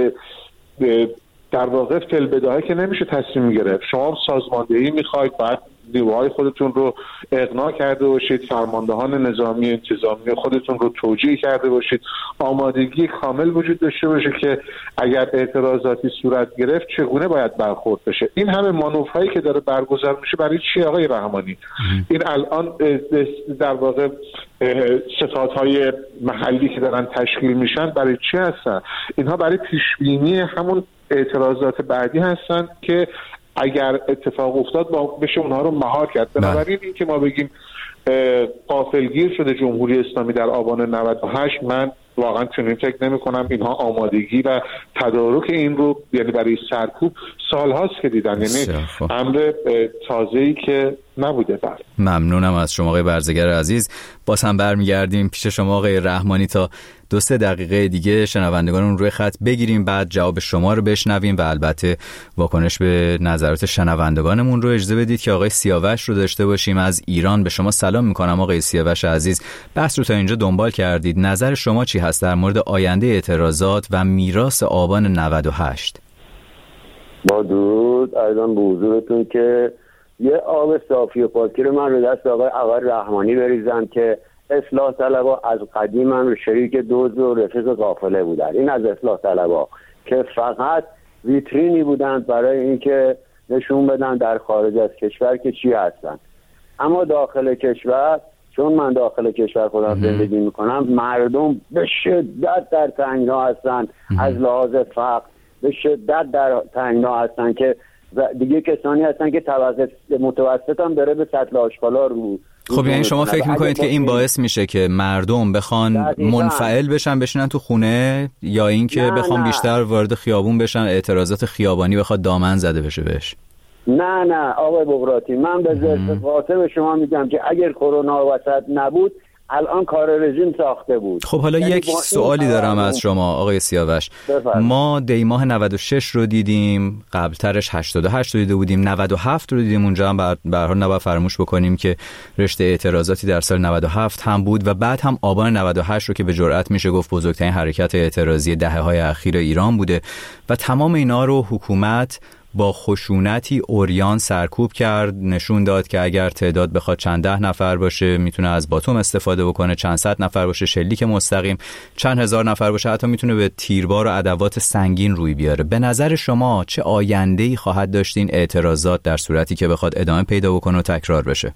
در واقع فل بداهه که نمیشه تصمیم گرفت. شما سازماندهی میخواید، باید نیروهای خودتون رو اقناع کرده باشید، فرماندهان نظامی انتظامی خودتون رو توجیه کرده باشید، آمادگی کامل وجود داشته باشه که اگر اعتراضاتی صورت گرفت چگونه باید برخورد بشه. این همه مانورهایی که داره برگزار میشه برای چی آقای رحمانی؟ این الان در واقع ستادهای محلی که دارن تشکیل میشن برای چی هستن؟ اینها برای پیشبینی همون اعتراضات بعدی هستن که اگر اتفاق افتاد با بشه اونها رو مهار کرد. بنابراین این که ما بگیم غافلگیر شده جمهوری اسلامی در آبان نود و هشت، من واقعا چنین فکر نمی کنم. اینها آمادگی و تدارک این رو یعنی برای سرکوب سالهاست که دیدن، یعنی امر تازه‌ای که نبوده. بر ممنونم از شما آقای برزگر عزیز. باز هم برمیگردیم پیش شما آقای رحمانی تا دو سه دقیقه دیگه شنوندگانمون روی خط بگیریم، بعد جواب شما رو بشنویم و البته واکنش به نظرات شنوندگانمون رو اجازه بدید که آقای سیاوش رو داشته باشیم از ایران. به شما سلام میکنم آقای سیاوش عزیز. بحث رو تا اینجا دنبال کردید، نظر شما چی هست در مورد آینده اعتراضات و میراث آبان نود و هشت؟ با درود ایضا به حضورتون که یه آب صافی و پاکی رو من رو دست آقای آقای رحمانی بریزم که اصلاح طلبا از قدیم هم شریک دوز و رفیق قافله بودن. این از اصلاح طلبا که فقط ویترینی بودند برای اینکه نشون بدن در خارج از کشور که چی هستن، اما داخل کشور، چون من داخل کشور خودم زندگی میکنم، مردم به شدت در تنگنا هستن، از لحاظ فقر به شدت در تنگنا هستن که دیگه کسانی هستن که توسط متوسط هم داره به سطل آشغالا رو. خب یعنی شما فکر میکنید که این باعث میشه که مردم بخوان منفعل بشن بشینن تو خونه، یا این که بخوان بیشتر وارد خیابون بشن، اعتراضات خیابانی بخواد دامن زده بشه بهش؟ نه نه آقای بغراتی، من به ذات قاطع به شما میگم که اگر کرونا وسط نبود الان کار رژیم ساخته بود. خب حالا یک سوالی دارم از شما آقای سیاوش. بفرد. ما دی ماه نود و شش رو دیدیم، قبلترش هشتاد و هشت رو دیده بودیم، نود و هفت رو دیدیم، اونجا هم به هر حال نباید فراموش بکنیم که رشته اعتراضاتی در سال نود و هفت هم بود و بعد هم آبان نود و هشت رو که به جرئت میشه گفت بزرگترین حرکت اعتراضی دهه‌های اخیر ایران بوده و تمام اینا رو حکومت با خشونتی عریان سرکوب کرد، نشون داد که اگر تعداد بخواد چند ده نفر باشه میتونه از باتوم استفاده بکنه، چند صد نفر باشه شلیک مستقیم، چند هزار نفر باشه حتی میتونه به تیربار و ادوات سنگین روی بیاره. به نظر شما چه آینده‌ای خواهد داشت این اعتراضات در صورتی که بخواد ادامه پیدا بکنه و تکرار بشه؟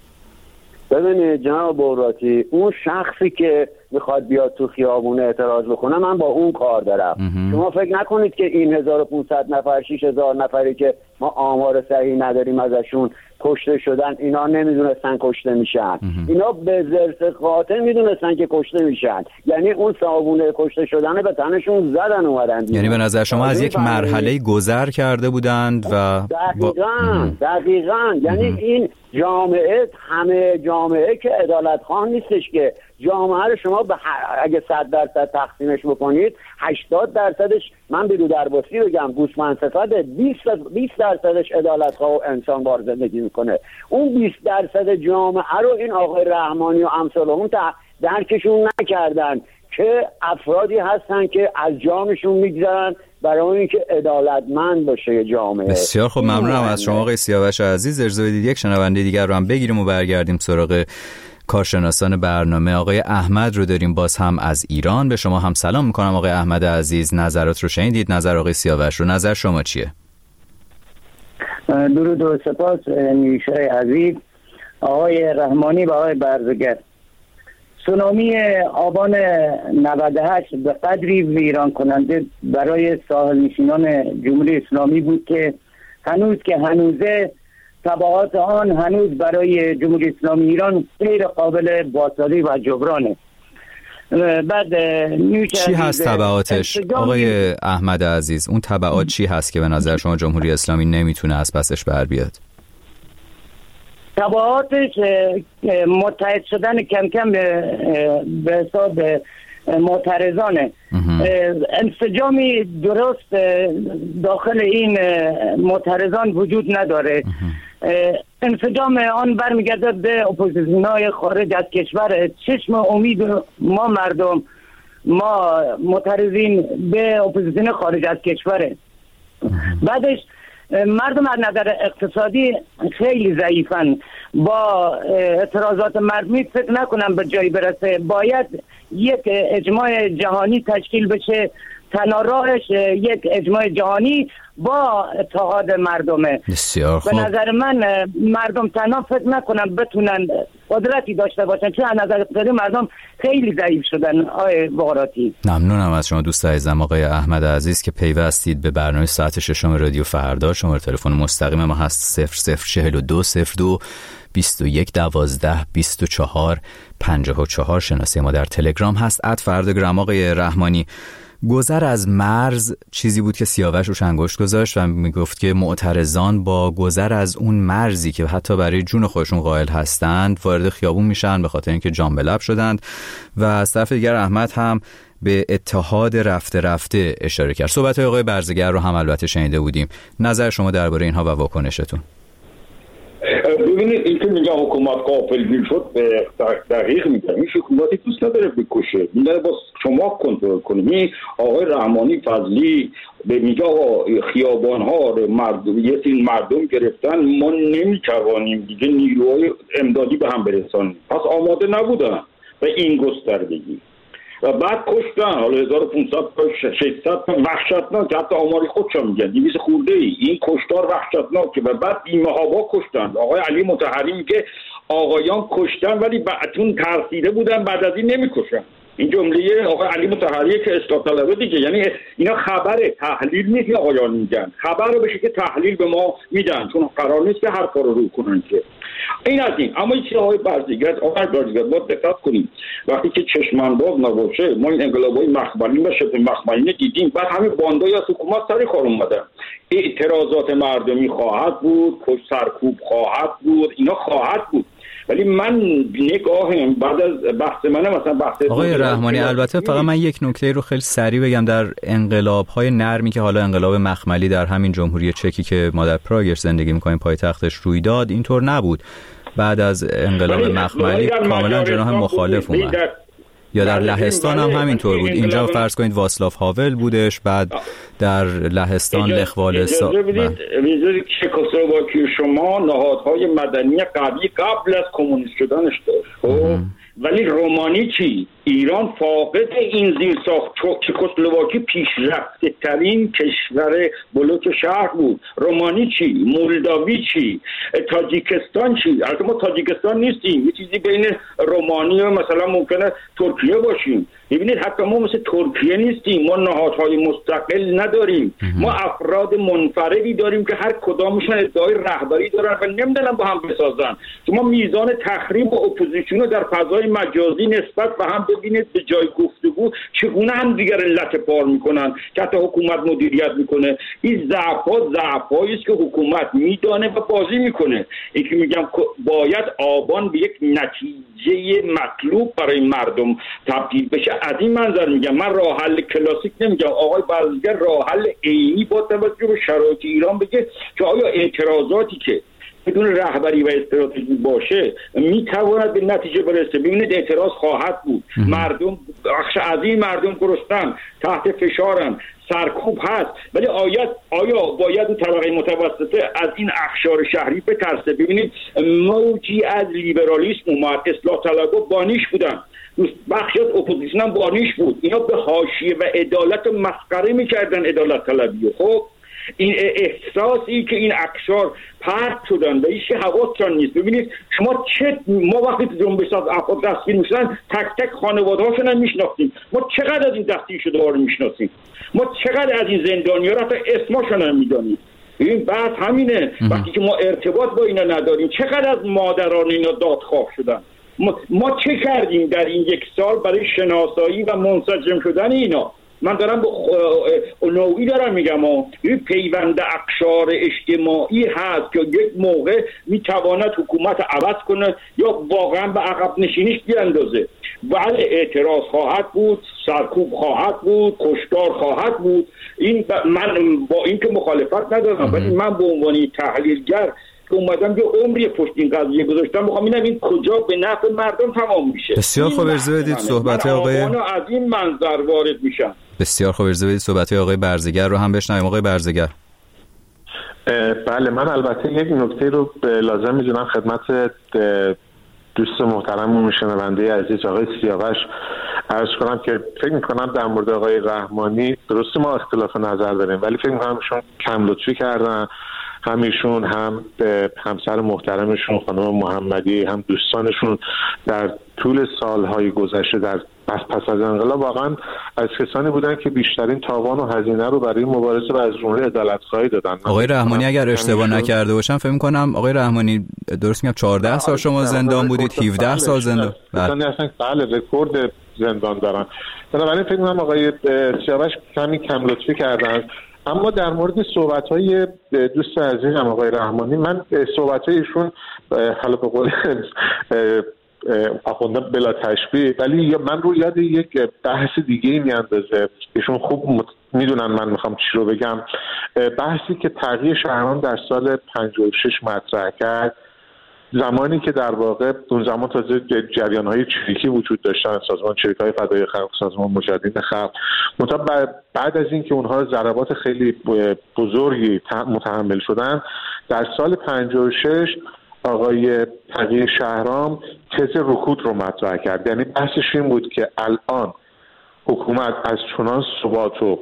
ببینید جناب بوراتی، اون شخصی که میخواد بیاد تو خیابون اعتراض بکنه من با اون کار دارم. شما فکر نکنید که این هزار و پانصد نفر شش هزار نفری که ما آمار صحیح نداریم ازشون کشته شدن، اینا نمیدونستن کشته میشن. اینا به زرس قاطع میدونستن که کشته میشن، یعنی اون صابونه کشته شدن به تنشون زدن اومدن. یعنی به نظر شما از یک مرحله گذر کرده بودند و دقیقاً دقیقاً یعنی این جامعه همه جامعه که عدالت خواه نیستش که جامعه رو شما به اگه صد درصد تقسیمش بکنید هشتاد درصدش من بیرو درباسی بگم گوسفند صفت، بیست درصدش عدالت خواه و انسان بار زندگی میکنه. اون بیست درصد جامعه رو این آقای رحمانی و امثالهم درکشون نکردن که افرادی هستن که از جامشون میگذرن برای اینکه عدالتمند باشه جامعه. بسیار خب، ممنونم از شما آقای سیاوش عزیز. اجازه بدید یک شنونده دیگر رو هم بگیریم و برگردیم سراغ کارشناسان برنامه. آقای احمد رو داریم باز هم از ایران. به شما هم سلام میکنم آقای احمد عزیز. نظرات رو شنیدید، نظر آقای سیاوش رو، نظر شما چیه؟ درود و سپاس نیوشای عزیز، آقای رحمانی و آقای برزگر. سونامی آبان نود و هشت به قدری ویران کننده برای ساحل نشینان جمهوری اسلامی بود که هنوز که هنوزه تبعات آن هنوز برای جمهوری اسلامی ایران غیر قابل بازسازی و جبرانه. بعد چی هست تبعاتش آقای احمد عزیز؟ اون تبعات چی هست که به نظر شما جمهوری اسلامی نمیتونه از پسش بر بیاد؟ تبعاتش متحد شدن کم کم به حساب معترضانه. انسجامی درست داخل این معترضان وجود نداره. انسجام آن برمیگرده به اپوزیسیون‌های خارج از کشور. چشم امید ما مردم، ما معترضین به اپوزیسیون خارج از کشوره. بعدش مردم از نظر اقتصادی خیلی ضعیفن. با اعتراضات مردمی فکر نکنم به جایی برسه. باید یک اجماع جهانی تشکیل بشه. تنها راهش یک اجماع جهانی با اتحاد مردمه. بسیار خوب. به نظر من مردم تنها فکر نکنم بتونن قدرتی داشته باشن، چون از نظر اقتصادی مردم خیلی ضعیف شدن. آقای بغراتی ممنونم از شما دوست عزیزم آقای احمد عزیز که پیوستید به برنامه ساعت ششم رادیو فردا. شماره تلفن مستقیم ما هست صفر صفر چهل و دو صفر دو بیست و یک دوازده بیست و چهار پنجاه و چهار. شناسی ما در تلگرام هست ات فرداگرام. آقای رحمانی، گذر از مرز چیزی بود که سیاوش روش انگشت گذاشت و میگفت که معترضان با گذر از اون مرزی که حتی برای جون خودشون قائل هستند وارد خیابون میشن به خاطر اینکه جان به لب شدند. و از طرف دیگر احمد هم به اتحاد رفته رفته اشاره کرد. صحبت آقای برزگر رو هم البته شنیده بودیم. نظر شما درباره اینها و واکنشتون؟ ببینید این که میگه حکومت غافلگیر شد دقیق میگه. این حکومتی دوست نداره بکشه، میداره با شما کنترل کنه. این آقای رحمانی فضلی به میگه خیابان ها مردم یه سری مردم گرفتن، ما نمیتوانیم دیگه نیروهای امدادی به هم برسانیم، پس آماده نبودن به این گستردگی و بعد کشتن. حالا هزار و پانصد تا ششصد تا وحشتناک، حتی آماری خودشون میگن دویست خورده ای. این کشتار وحشتناکه. و بعد بیمه ها کشتن. آقای علی مطهری میگه آقایان کشتن ولی بعدون ترسیده بودن بعد از این نمیکشن. این جمله آقای علی مطهری که اصلاح طلبه دیگه، یعنی اینا خبره، تحلیل نیست. آقایان میگن خبره بشه که تحلیل به ما میدن، چون قرار نیست که هر کار رو رو کنن که این از این. اما این چیز آقای برزگر آقای برزگر باید دقت کنیم، وقتی که چشمانداز نباشه ما این انقلاب‌های مخملی و شبه مخملی دیدیم، بعد همه باندای از حکومت سر کار اومدن. اعتراضات مردمی خواهد بود، کش سرکوب خواهد بود، اینا خواهد بود. ولی من نگاهم بعد از بحث منه مثلا بحث آقای رحمانی، البته فقط من یک نکته رو خیلی سریع بگم. در انقلاب‌های نرمی که حالا انقلاب مخملی در همین جمهوری چکی که ما در پراگ زندگی می‌کنیم پایتختش روی داد، اینطور نبود. بعد از انقلاب مخملی کاملا جناح مخالف اومد. یا در لهستان هم همینطور بود. اینجا فرض کنید واسلاف هاول بودش، بعد در لهستان لخ والسا. ویزوری چکسلواکی شما نهادهای مدنی قوی قبل از کمونیست شدنش داشت. خب ولی رومانی چی؟ ایران فاقد این زیرساخت. چکسلواکی پیشرفته ترین کشور بلوک شهر بود. رومانی چی؟ مولداوی چی؟ تاجیکستان چی؟ البته ما تاجیکستان نیستیم، یه چیزی بین رومانی و مثلا ممکنه ترکیه باشیم. ببینید حتی ما مثل ترکیه نیستیم، ما نهادهای مستقل نداریم. ما افراد منفردی داریم که هر کدامشون ادعای رهبری دارن و نمیدونن با هم بسازن. شما میزان تخریب و اپوزیسیون رو در فضای مجازی نسبت به هم ببینید، به جای گفتگو چگونه هم دیگر لطه پار میکنن که حتی حکومت مدیریت میکنه. این ضعف‌ها ضعف‌هایی است که حکومت میدانه و بازی میکنه. این که میگم باید آبان به یک نتیجه مطلوب برای مردم تبدیل بشه. از این منظر میگم، من راه حل کلاسیک نمیگم. آقای برزگر راه حل عینی با توجه به شرایط ایران بگه که آیا اعتراضاتی که بدون رهبری و استراتژی باشه میتواند به نتیجه برسه. ببینید اعتراض خواهد بود. مردم بخش عظیم مردم گرسنه‌اند، تحت فشارن، سرکوب هست، ولی آیا آیا باید اون طبقه متوسطه از این اقشار شهری بترسه؟ ببینید موجی از لیبرالیسم اومد، اصلاح طلبها بانیش بودن، بخشی از اپوزیسیون هم بانیش بود. اینا به حاشیه و عدالت مسخره میکردن عدالت طلبی. خب این احساسی که این اقشار پرت شدن و هیچ حواسشان نیست. ببینید شما چه ما وقتی جنبش از افراد دستگیر میشدن تک تک خانواده‌هاشون هم میشناختیم. ما چقدر از این دستگیر شده ها رو میشناسیم، ما چقدر از این زندانی‌ها رو حتی اسمشون هم میدونیم. این بعد همینه وقتی که ما ارتباط با اینا نداریم، چقدر از مادران اینا دادخواه شدن. ما, ما چه کردیم در این یک سال برای شناسایی و منسجم شدن اینا؟ من دارم به نوعی دارم میگم این پیوند اقشار اجتماعی هست که یک موقع میتواند حکومت عوض کنه یا واقعا به عقب نشینیش بیاندازه. بله اعتراض خواهد بود، سرکوب خواهد بود، کشتار خواهد بود. این من با این که مخالفت ندارم، ولی من به عنوان تحلیلگر که اومدم یه عمری پشت این قضیه گذاشتم، میخوام ببینم این کجا به نفع مردم تمام میشه. بسیار خوب، ارزه بدید صحبت آقای از این منظر وارد میشن. بسیار خوب، ارزه بدید صحبت آقای برزگر رو هم بشنویم. آقای برزگر. بله، من البته یک نکته رو لازم میدونم خدمت دوست محترممون میشنونده عزیز آقای سیاوش عرض کنم که فکر میکنم در مورد آقای رحمانی درسته ما اختلاف نظر داریم، ولی فکر میکنم ایشون کم لطفی کردن. هم ایشون هم همسر محترمشون خانم محمدی هم دوستانشون در طول سالهای گذشته در پس پس از انقلاب واقعا از کسانی بودن که بیشترین تاوان و هزینه رو برای مبارزه و از جمله عدالت‌خواهی دادن. آقای رحمانی اگر اشتباه نکرده باشم فکر می‌کنم آقای رحمانی درست میگم چهارده سال شما زندان بودید، هفده سال زندان. بله بله رکورد زندان دارن. بنابراین فکر می‌کنم آقای سیاوش کمی کم لطفی کردن. اما در مورد صحبت‌های دوست عزیزم آقای رحمانی، من صحبت‌های ایشون حالا به قول آخونده بلا تشبیه، ولی من رو یاد یک بحث دیگه میاندازه. ایشون خوب مت... میدونن من میخوام چی رو بگم. بحثی که تغییر شهران در سال پنجاه و شش مطرح کرد، زمانی که در واقع اون زمان تازه جریان‌های چریکی وجود داشتن، سازمان چریک‌های فدای خلق، سازمان مجاهدین خلق، منتها بعد از اینکه اونها ضربات خیلی بزرگی متحمل شدن، در سال پنجاه و شش آقای تقی شهرام تز رکود رو مطرح کرد. یعنی بحثش این بود که الان حکومت از چنان ثبات و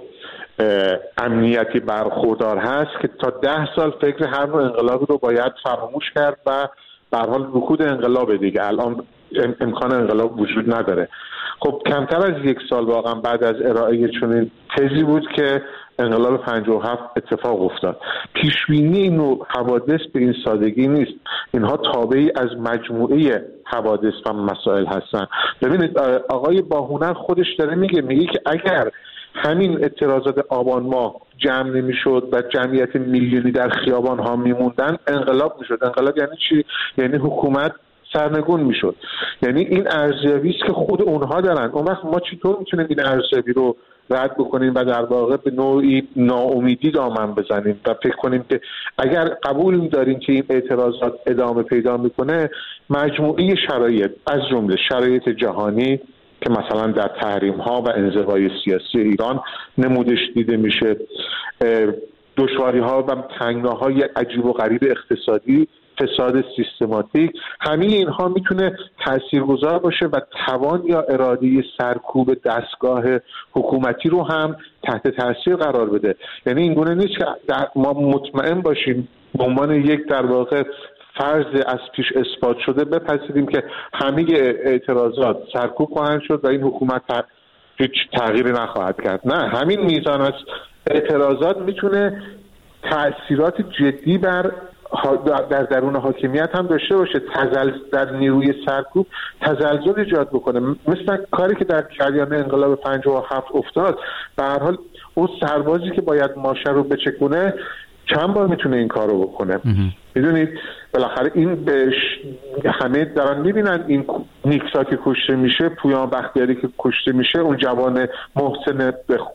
امنیتی برخوردار هست که تا ده سال فکر هر نوع انقلابی رو باید فراموش کرد و به هر حال رکود انقلاب دیگه، الان امکان انقلاب وجود نداره. خب کمتر از یک سال واقعا بعد از ارائه چنین تزی بود که انقلاب پنجاه و هفت اتفاق افتاد. پیشبینی این نوع حوادث به این سادگی نیست. اینها تابعی از مجموعه حوادث و مسائل هستن. ببینید آقای باهنر خودش داره میگه میگه که اگر همین اعتراضات آبان ماه جمع نمیشد و جمعیت میلیونی در خیابان ها میموندن، انقلاب میشد. انقلاب یعنی چی؟ یعنی حکومت سرنگون میشد. یعنی این ارزیابی است که خود اونها دارن. اون وقت ما چطور میتونیم این ارزیابی رو رد بکنیم و در واقع به نوعی ناامیدی دامن بزنیم و فکر کنیم که اگر قبول داریم که این اعتراضات ادامه پیدا میکنه، مجموعه شرایط از جمله شرایط جهانی که مثلا در تحریم ها و انزوای سیاسی ایران نمودش دیده میشه، دشواری ها و تنگناهای عجیب و غریب اقتصادی، فساد سیستماتیک، همه اینها میتونه تاثیرگذار باشه و توان یا اراده سرکوب دستگاه حکومتی رو هم تحت تاثیر قرار بده. یعنی این گونه نیست که ما مطمئن باشیم به عنوان یک در واقع فرض از پیش اثبات شده بپذیریم که همه اعتراضات سرکوب خواهند شد و این حکومت هیچ تغییری نخواهد کرد. نه، همین میزان از اعتراضات میتونه تأثیرات جدی بر در درون حاکمیت هم داشته باشه، تزلزل در نیروی سرکوب تزلزل ایجاد بکنه، مثل کاری که در جریان انقلاب پنجاه و هفت افتاد. به هر حال اون سربازی که باید ماشه رو بچکونه چند بار میتونه این کار رو بکنه. میدونید بالاخره این بهش همه دارن میبینن این نیکسا که کشته میشه، پویان بختیاری که کشته میشه، اون جوان محسن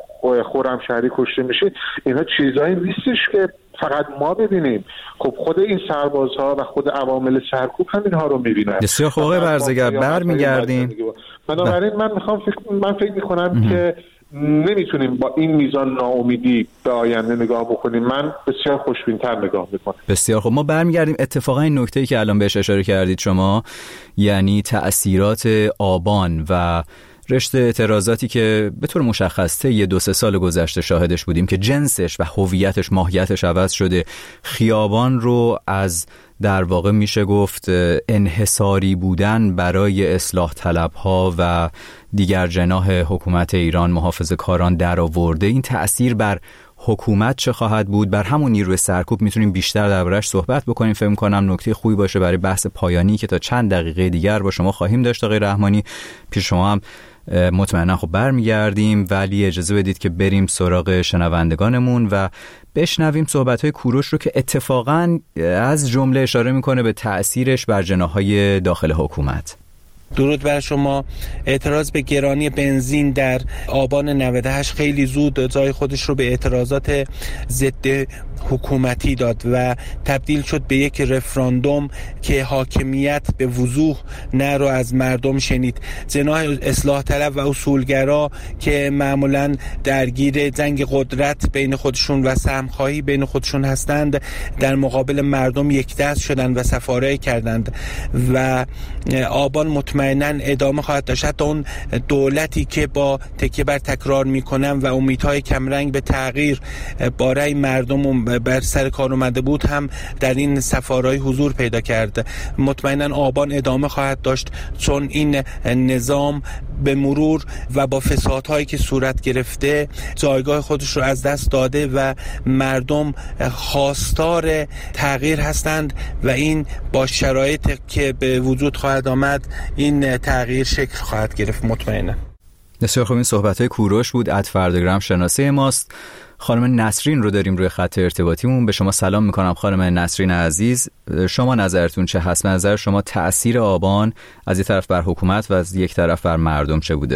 خرمشهری کشته میشه، اینا چیزایی نیستش که فقط ما ببینیم. خب خود این سربازها و خود عوامل سرکوب هم اینها رو میبینن. بسیار خوب آقای برزگر، برمیگردیم. بنابراین من میخوام فکر من فکر میکنم که نمیتونیم با این میزان ناامیدی به آینده نگاه بکنیم. من بسیار خوشبین‌تر نگاه میکنم. بسیار خوب، ما برمیگردیم. اتفاقا این نکته‌ای که الان بهش اشاره کردید شما، یعنی تأثیرات آبان و رشته اعتراضاتی که به طور مشخص طی دو سه سال گذشته شاهدش بودیم که جنسش و هویتش ماهیتش عوض شده، خیابان رو از در واقع میشه گفت انحصاری بودن برای اصلاح طلبها و دیگر جناح حکومت ایران محافظه‌کاران در آورده. این تأثیر بر حکومت چه خواهد بود؟ بر همون نیروی سرکوب میتونیم بیشتر دربارش صحبت بکنیم. فکر کنم نکته خوبی باشه برای بحث پایانی که تا چند دقیقه دیگر با شما خواهیم داشت. آقای رحمانی، پیش شما هم مطمئنا خب برمیگردیم، ولی اجازه بدید که بریم سراغ شنوندگانمون و بشنویم صحبت‌های کوروش رو که اتفاقاً از جمله اشاره میکنه به تأثیرش بر جناح‌های داخل حکومت. درود بر شما. اعتراض به گرانی بنزین در آبان نود و هشت خیلی زود جای خودش رو به اعتراضات ضد حکومتی داد و تبدیل شد به یک رفراندوم که حاکمیت به وضوح نه رو از مردم شنید. جناح اصلاح طلب و اصولگرا که معمولاً درگیر جنگ قدرت بین خودشون و سهمخواهی بین خودشون هستند، در مقابل مردم یک دست شدند و سفاره کردند و آبان مطمئن مطمئنا ادامه خواهد داشت. حتی اون دولتی که با تکیه بر تکرار میکنم و امیدهای کمرنگ به تغییر برای مردم بر سر کار اومده بود هم در این سفارهای حضور پیدا کرد. مطمئنا آبان ادامه خواهد داشت، چون این نظام به مرور و با فسادهایی که صورت گرفته جایگاه خودش رو از دست داده و مردم خواستار تغییر هستند و این با شرایط که به وجود خواهد آمد این تغییر شکل خواهد گرفت مطمئنا. بسیار خوب، این صحبت‌های کوروش بود، ات فردگرام شناسه ماست. خانم نسرین رو داریم روی خط ارتباطیمون. به شما سلام میکنم خانم نسرین عزیز. شما نظرتون چه هست؟ نظر شما تأثیر آبان از یک طرف بر حکومت و از یک طرف بر مردم چه بوده؟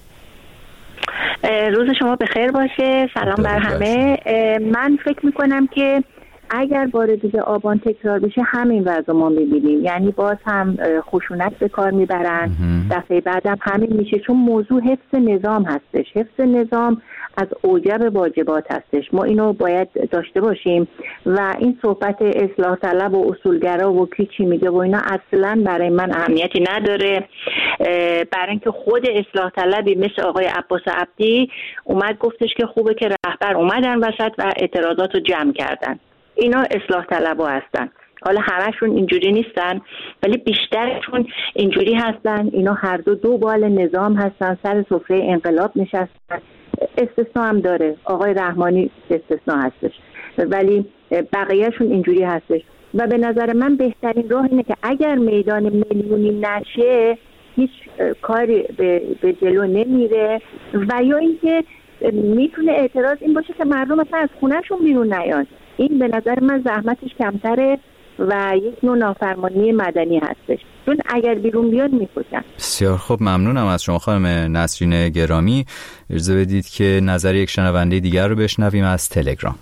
روز شما بخیر باشه. سلام بر همه. من فکر میکنم که اگر بار دیگه آبان تکرار بشه همین وضع ما میبینیم، یعنی باز هم خشونت به کار میبرن، دفعه بعدم همین میشه، چون موضوع حفظ نظام هستش. حفظ نظام از اوجب واجبات هستش، ما اینو باید داشته باشیم و این صحبت اصلاح طلب و اصولگرا و کی چی میگه و اینا اصلا برای من اهمیتی نداره، برای اینکه خود اصلاح طلبی مثل آقای عباس عبدی اومد گفتش که خوبه که رهبر اومدن وسط و اعتراضات رو جمع کردن. اینا اصلاح طلبا هستن. حالا همشون اینجوری نیستن ولی بیشترشون اینجوری هستن. اینا هر دو دو بال نظام هستن، سر سفره انقلاب نشستن. استثناء هم داره، آقای رحمانی استثناء هستش، ولی بقیهشون اینجوری هستش و به نظر من بهترین راه اینه که اگر میدان میلیونی نشه هیچ کاری به, به جلو نمیره و یا اینکه میتونه اعتراض این باشه که مردم مثلا از خونهشون بیرون نیان. این به نظر من زحمتش کمتره و یک نوع نافرمانی مدنی هستش، چون اگر بیرون بیان میکشن. بسیار خوب، ممنونم از شما خانم نسرین گرامی. اجازه بدید که نظر یک شنونده دیگر رو بشنویم از تلگرام.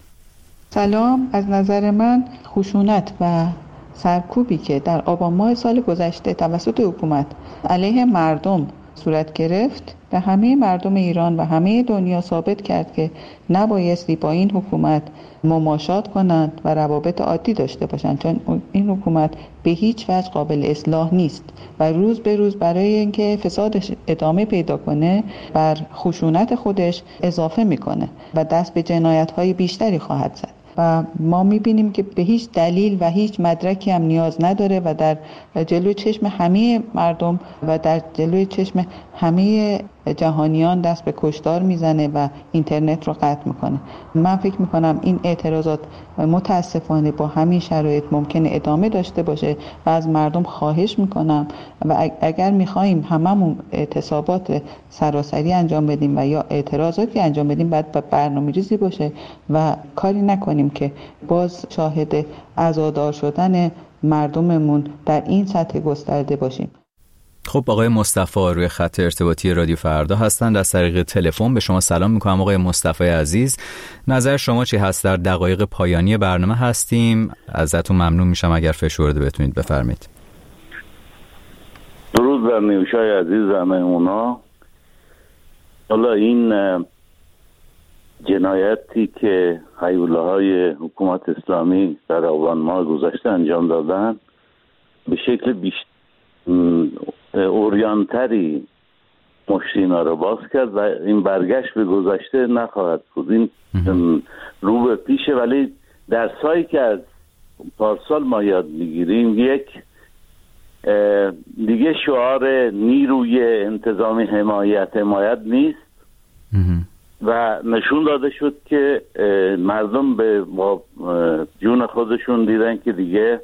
سلام. از نظر من خشونت و سرکوبی که در آبان ماه سال گذشته توسط حکومت علیه مردم صورت گرفت به همه مردم ایران و همه دنیا ثابت کرد که نبایستی با این حکومت مماشات کنند و روابط عادی داشته باشند، چون این حکومت به هیچ وجه قابل اصلاح نیست و روز به روز برای اینکه فسادش ادامه پیدا کنه بر خشونت خودش اضافه میکنه و دست به جنایت‌های بیشتری خواهد زد و ما میبینیم که به هیچ دلیل و هیچ مدرکی هم نیاز نداره و در جلوی چشم همه مردم و در جلوی چشم همه جهانیان دست به کشتار میزنه و اینترنت رو قطع میکنه. من فکر میکنم این اعتراضات متاسفانه با همین شرایط ممکنه ادامه داشته باشه و از مردم خواهش میکنم و اگر میخوایم هممون اعتصابات سراسری انجام بدیم و یا اعتراضاتی انجام بدیم باید با برنامه‌ریزی باشه و کاری نکنیم که باز شاهد عزادار شدن مردممون در این سطح گسترده باشیم. خب آقای مصطفی روی خط ارتباطی رادیو فردا هستند. از طریق تلفن به شما سلام میکنم آقای مصطفی عزیز. نظر شما چی هست؟ در دقایق پایانی برنامه هستیم، ازتون ممنون میشم اگر فشرده بتونید بفرمایید. درود بر نیوشای عزیز همه اونا. حالا این جنایتی که هیولاهای حکومت اسلامی در آبان ماه گذشته انجام دادن به شکل بیشتر اوریانتری مشتینا رو باز کرد و این برگشت به گذشته نخواهد بود. این رو به پیشه، ولی درسایی که از پارسال ما یاد میگیریم یک دیگه شعار نیروی انتظامی حمایت حمایت نیست و نشون داده شد که مردم به جون خودشون دیدن که دیگه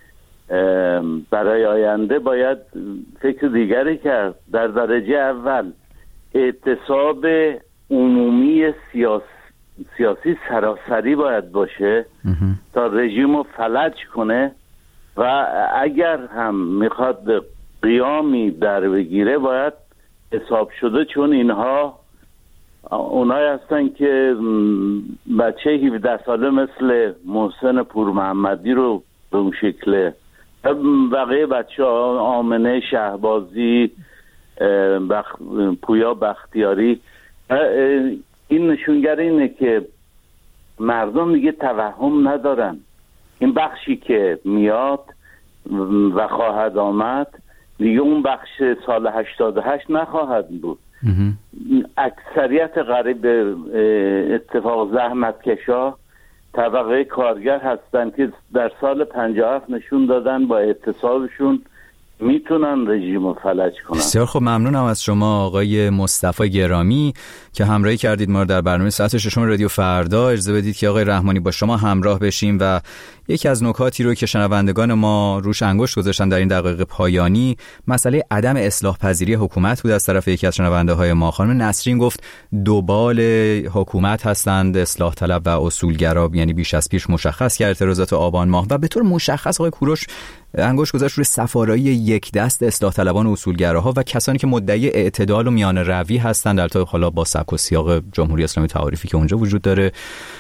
برای آینده باید فکر دیگری کرد. در درجه اول اعتصاب عمومی سیاس... سیاسی سراسری باید باشه تا رژیم رو فلج کنه و اگر هم میخواد قیامی در بگیره باید حساب شده، چون اینها اونایی هستن که بچه هفده ساله مثل محسن پورمحمدی رو به اون شکل، بقیه بچه ها آمنه شهبازی، بخ... پویا بختیاری، این نشونگر اینه که مردم دیگه توهم ندارن. این بخشی که میاد و خواهد آمد دیگه اون بخش سال هشتاد و هشت نخواهد بود. اکثریت قریب اتفاق زحمتکشا طبقه کارگر هستن که در سال پنجاه و هفت نشون دادن با اعتصابشون میتونن رژیم رو فلج کنن. بسیار خب، ممنونم از شما آقای مصطفی گرامی که همراهی کردید ما رو در برنامه ساعت ششم رادیو فردا. اجازه بدید که آقای رحمانی با شما همراه بشیم و یکی از نکاتی رو که شنوندگان ما روش انگشت گذاشتن در این دقایق پایانی مسئله عدم اصلاح پذیری حکومت بود. از طرف یکی از شنونده های ما خانم نسرین گفت دوبال حکومت هستند، اصلاح طلب و اصولگرا، یعنی بیش از پیش مشخص کرد اعتراضات آبان ماه و به طور مشخص آقای کوروش انگشت گذاشت روی صفارایی یک دست اصلاح طلبان و اصولگراها و کسانی که مدعی اعتدال و میان روی هستند، در تا حالا با سبک و سیاق جمهوری اسلامی تعاریفی که اونجا وجود داره.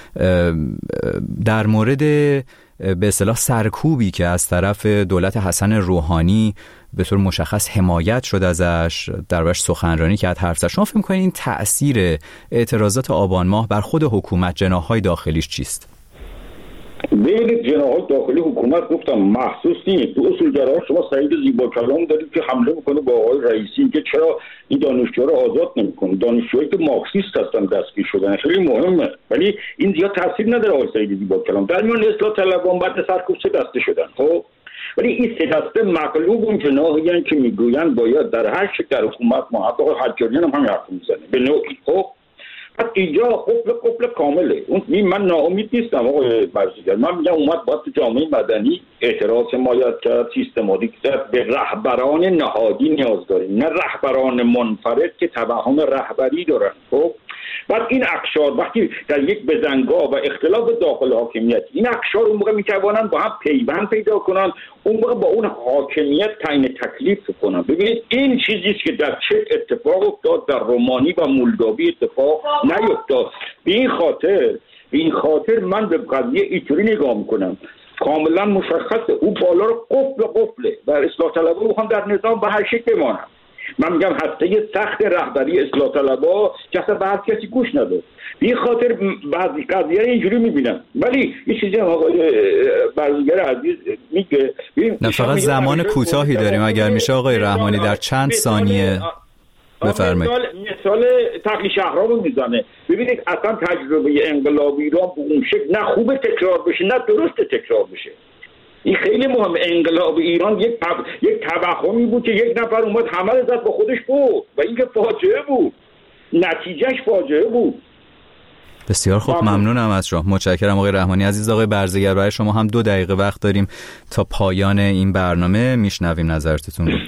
در مورد به اصطلاح سرکوبی که از طرف دولت حسن روحانی به طور مشخص حمایت شد ازش، دربارش سخنرانی کرد، حرف زد. شما فکر می‌کنید این تأثیر اعتراضات آبان ماه بر خود حکومت، جناح‌های داخلیش چیست؟ ببینید جناح‌های داخلی حکومت گفتم محسوس نیست. تو اصولگراها شما سعید زیبا کلام دارید که حمله میکنه با آقای رئیسی که چرا این دانشجوها رو آزاد نمیکنه. دانشجوهایی که مارکسیست هستن دستگیر شدن، خیلی مهمه، ولی این زیاد تاثیر نداره. آقای سعید زیبا کلام در میان اصلاح طلبان بعد سرکوب سه دسته شدن. خب ولی این سه دسته مغلوب اون جناحی که میگویند باید در هر شکل در حکومت ما، حتی آقای حجاریان هم همین حرف میزنه به نوعی. خب پس اینجا قفل قفل کامله. اون من ناامید نیستم آقای برزگر، من میگم اومد باید تو جامعه مدنی اعتراض حمایت کرد، سیستماتیک کرد. به رهبران نهادی نیاز داریم، نه رهبران منفرد که توهم رهبری دارن. خب بعد این اقشار وقتی در یک بزنگاه و اختلاف داخل حاکمیت، این اقشار اون موقع میتوانن با هم پیوند پیدا کنن، اون موقع با اون حاکمیت تعیین تکلیف کنن. ببینید این چیزی است که در چک اتفاق افتاد، در رومانی و مولداوی اتفاق نیفتاد. به این خاطر به این خاطر من به قضیه اینطوری نگاه میکنم، کاملا مشخصه او بالا رو قفل قفله و اصلاح طلبها میخوان در نظام به هر شکل بمانن. من میگم هسته سخت رهبری اصلاح طلبها که اصلا به هر کسی گوش نداد. این خاطر بعضی قضیه اینجوری میبینم. ولی این چیزی هم آقای برزگر عزیز میگه، نه فقط زمان کوتاهی داریم، اگر میشه آقای رحمانی در چند ثانیه بفرمایید. مثال مثال تقلی شهرها رو میزنه. ببینید اصلا تجربه انقلاب ایران به اون شکل نه خوب تکرار بشه نه درست تکرار بشه. این خیلی مهم. انقلاب ایران یک تب... یک توهمی بود که یک نفر اومد همه رو زد با خودش بود و این که فاجعه بود، نتیجهش فاجعه بود. بسیار خوب، ممنونم از شما، متشکرم آقای رحمانی عزیز. آقای برزگر برای شما هم دو دقیقه وقت داریم تا پایان این برنامه، میشنویم نظرتون رو.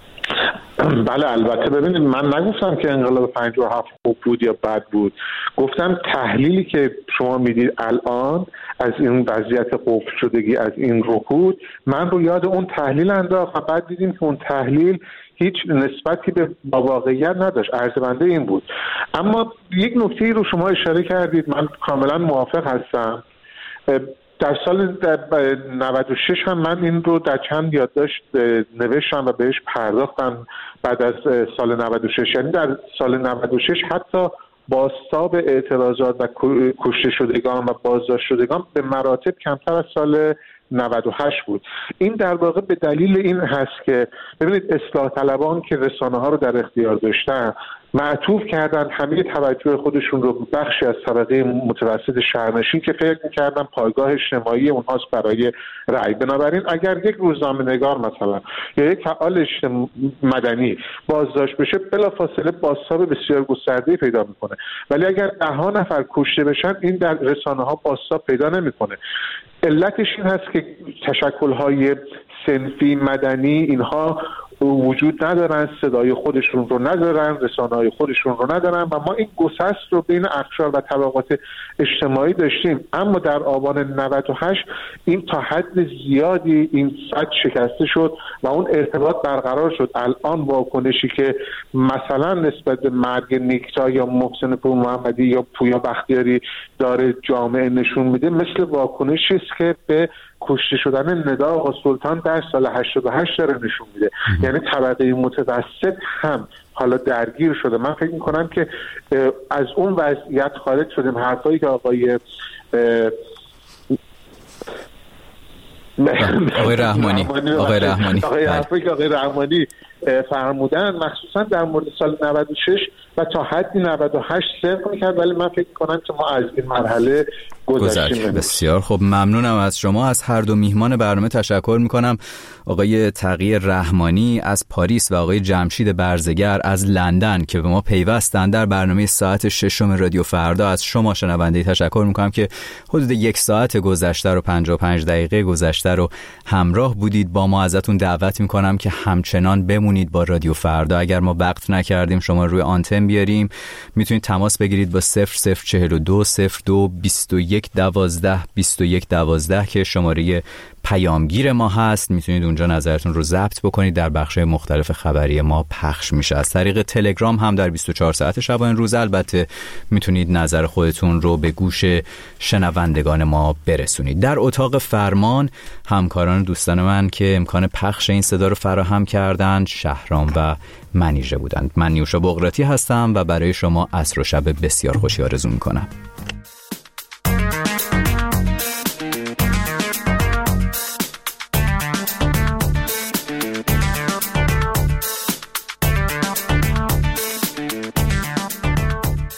بله البته ببینید من نگفتم که انقلاب پنجاه و هفت خوب بود یا بد بود، گفتم تحلیلی که شما میدید الان از این وضعیت قفل شدگی، از این رکود، من رو یاد اون تحلیل انداخت و بعد دیدیم که اون تحلیل هیچ نسبتی به واقعیت نداشت، عرض‌بنده این بود. اما یک نکته رو شما اشاره کردید، من کاملا موافق هستم. در سال نود و شش هم من این رو در چند یادداشت نوشتم و بهش پرداختم. بعد از سال نود و شش، یعنی در سال نود و شش حتی بازتاب اعتراضات و کشته شدگان و بازداشت شدگان به مراتب کمتر از سال نود و هشت بود. این در واقع به دلیل این هست که ببینید اصلاح طلبان که رسانه ها رو در اختیار داشتن معطوف کردن همه توجه خودشون رو بخشی از طبقه متوسط شهرنشین که فکر می‌کردن پایگاه اجتماعی اونهاست برای رأی. بنابراین اگر یک روزنامه‌نگار مثلا یا یک فعال مدنی بازداشت بشه بلافاصله بازتاب بسیار گسترده‌ای پیدا میکنه، ولی اگر ده ها نفر کشته بشن این در رسانه‌ها بازتاب پیدا نمیکنه. علتش این هست که تشکل‌های صنفی مدنی اینها وجود ندارن، صدای خودشون رو ندارن، رسانه‌های خودشون رو ندارن و ما این گسست رو بین اقشار و طبقات اجتماعی داشتیم. اما در آبان نود و هشت این تا حد زیادی این سد شکسته شد و اون ارتباط برقرار شد. الان واکنشی که مثلا نسبت به مرگ نیکتا یا محسن پور محمدی یا پویا بختیاری داره جامعه نشون میده مثل واکنشی است که به کشته شدن ندا آقا سلطان در سال هشتاد و هشت داره نشون میده. یعنی طبقه متوسط هم حالا درگیر شده. من فکر میکنم که از اون وضعیت خارج شدیم. حرفایی که آقای آقای رحمانی آقای رحمانی آقای حرفی که آقای رحمانی فرمودن مخصوصا در مورد سال نود و شش و تا حدی نود و هشت صدق میکرد، ولی من فکر کنم که ما از این مرحله گذشتیم. بسیار خب، ممنونم از شما. از هر دو میهمان برنامه تشکر میکنم، آقای تقی رحمانی از پاریس و آقای جمشید برزگر از لندن که به ما پیوستن در برنامه ساعت ششم رادیو فردا. از شما شنونده تشکر میکنم که حدود یک ساعت گذشته رو پنجاه و پنج دقیقه گذشته رو همراه بودید با ما. ازتون دعوت میکنم که همچنان بمونید با رادیو فردا. اگر ما وقت نکردیم شما روی آنتن بیاریم، میتونید تماس بگیرید با صفر صفر چهل و دو صفر دو بیست و یک دوازده بیست و یک دوازده که شماره پیامگیر ما هست. میتونید اونجا نظرتون رو ضبط بکنید، در بخش مختلف خبری ما پخش میشه. از طریق تلگرام هم در بیست و چهار ساعت شبانه روز البته میتونید نظر خودتون رو به گوش شنوندگان ما برسونید. در اتاق فرمان همکاران دوستان من که امکان پخش این صدا رو فراهم کردند شهرام و منیژه بودند. من نیوشا بقراتی هستم و برای شما عصر و شب بسیار خوشی آرزو میکنم.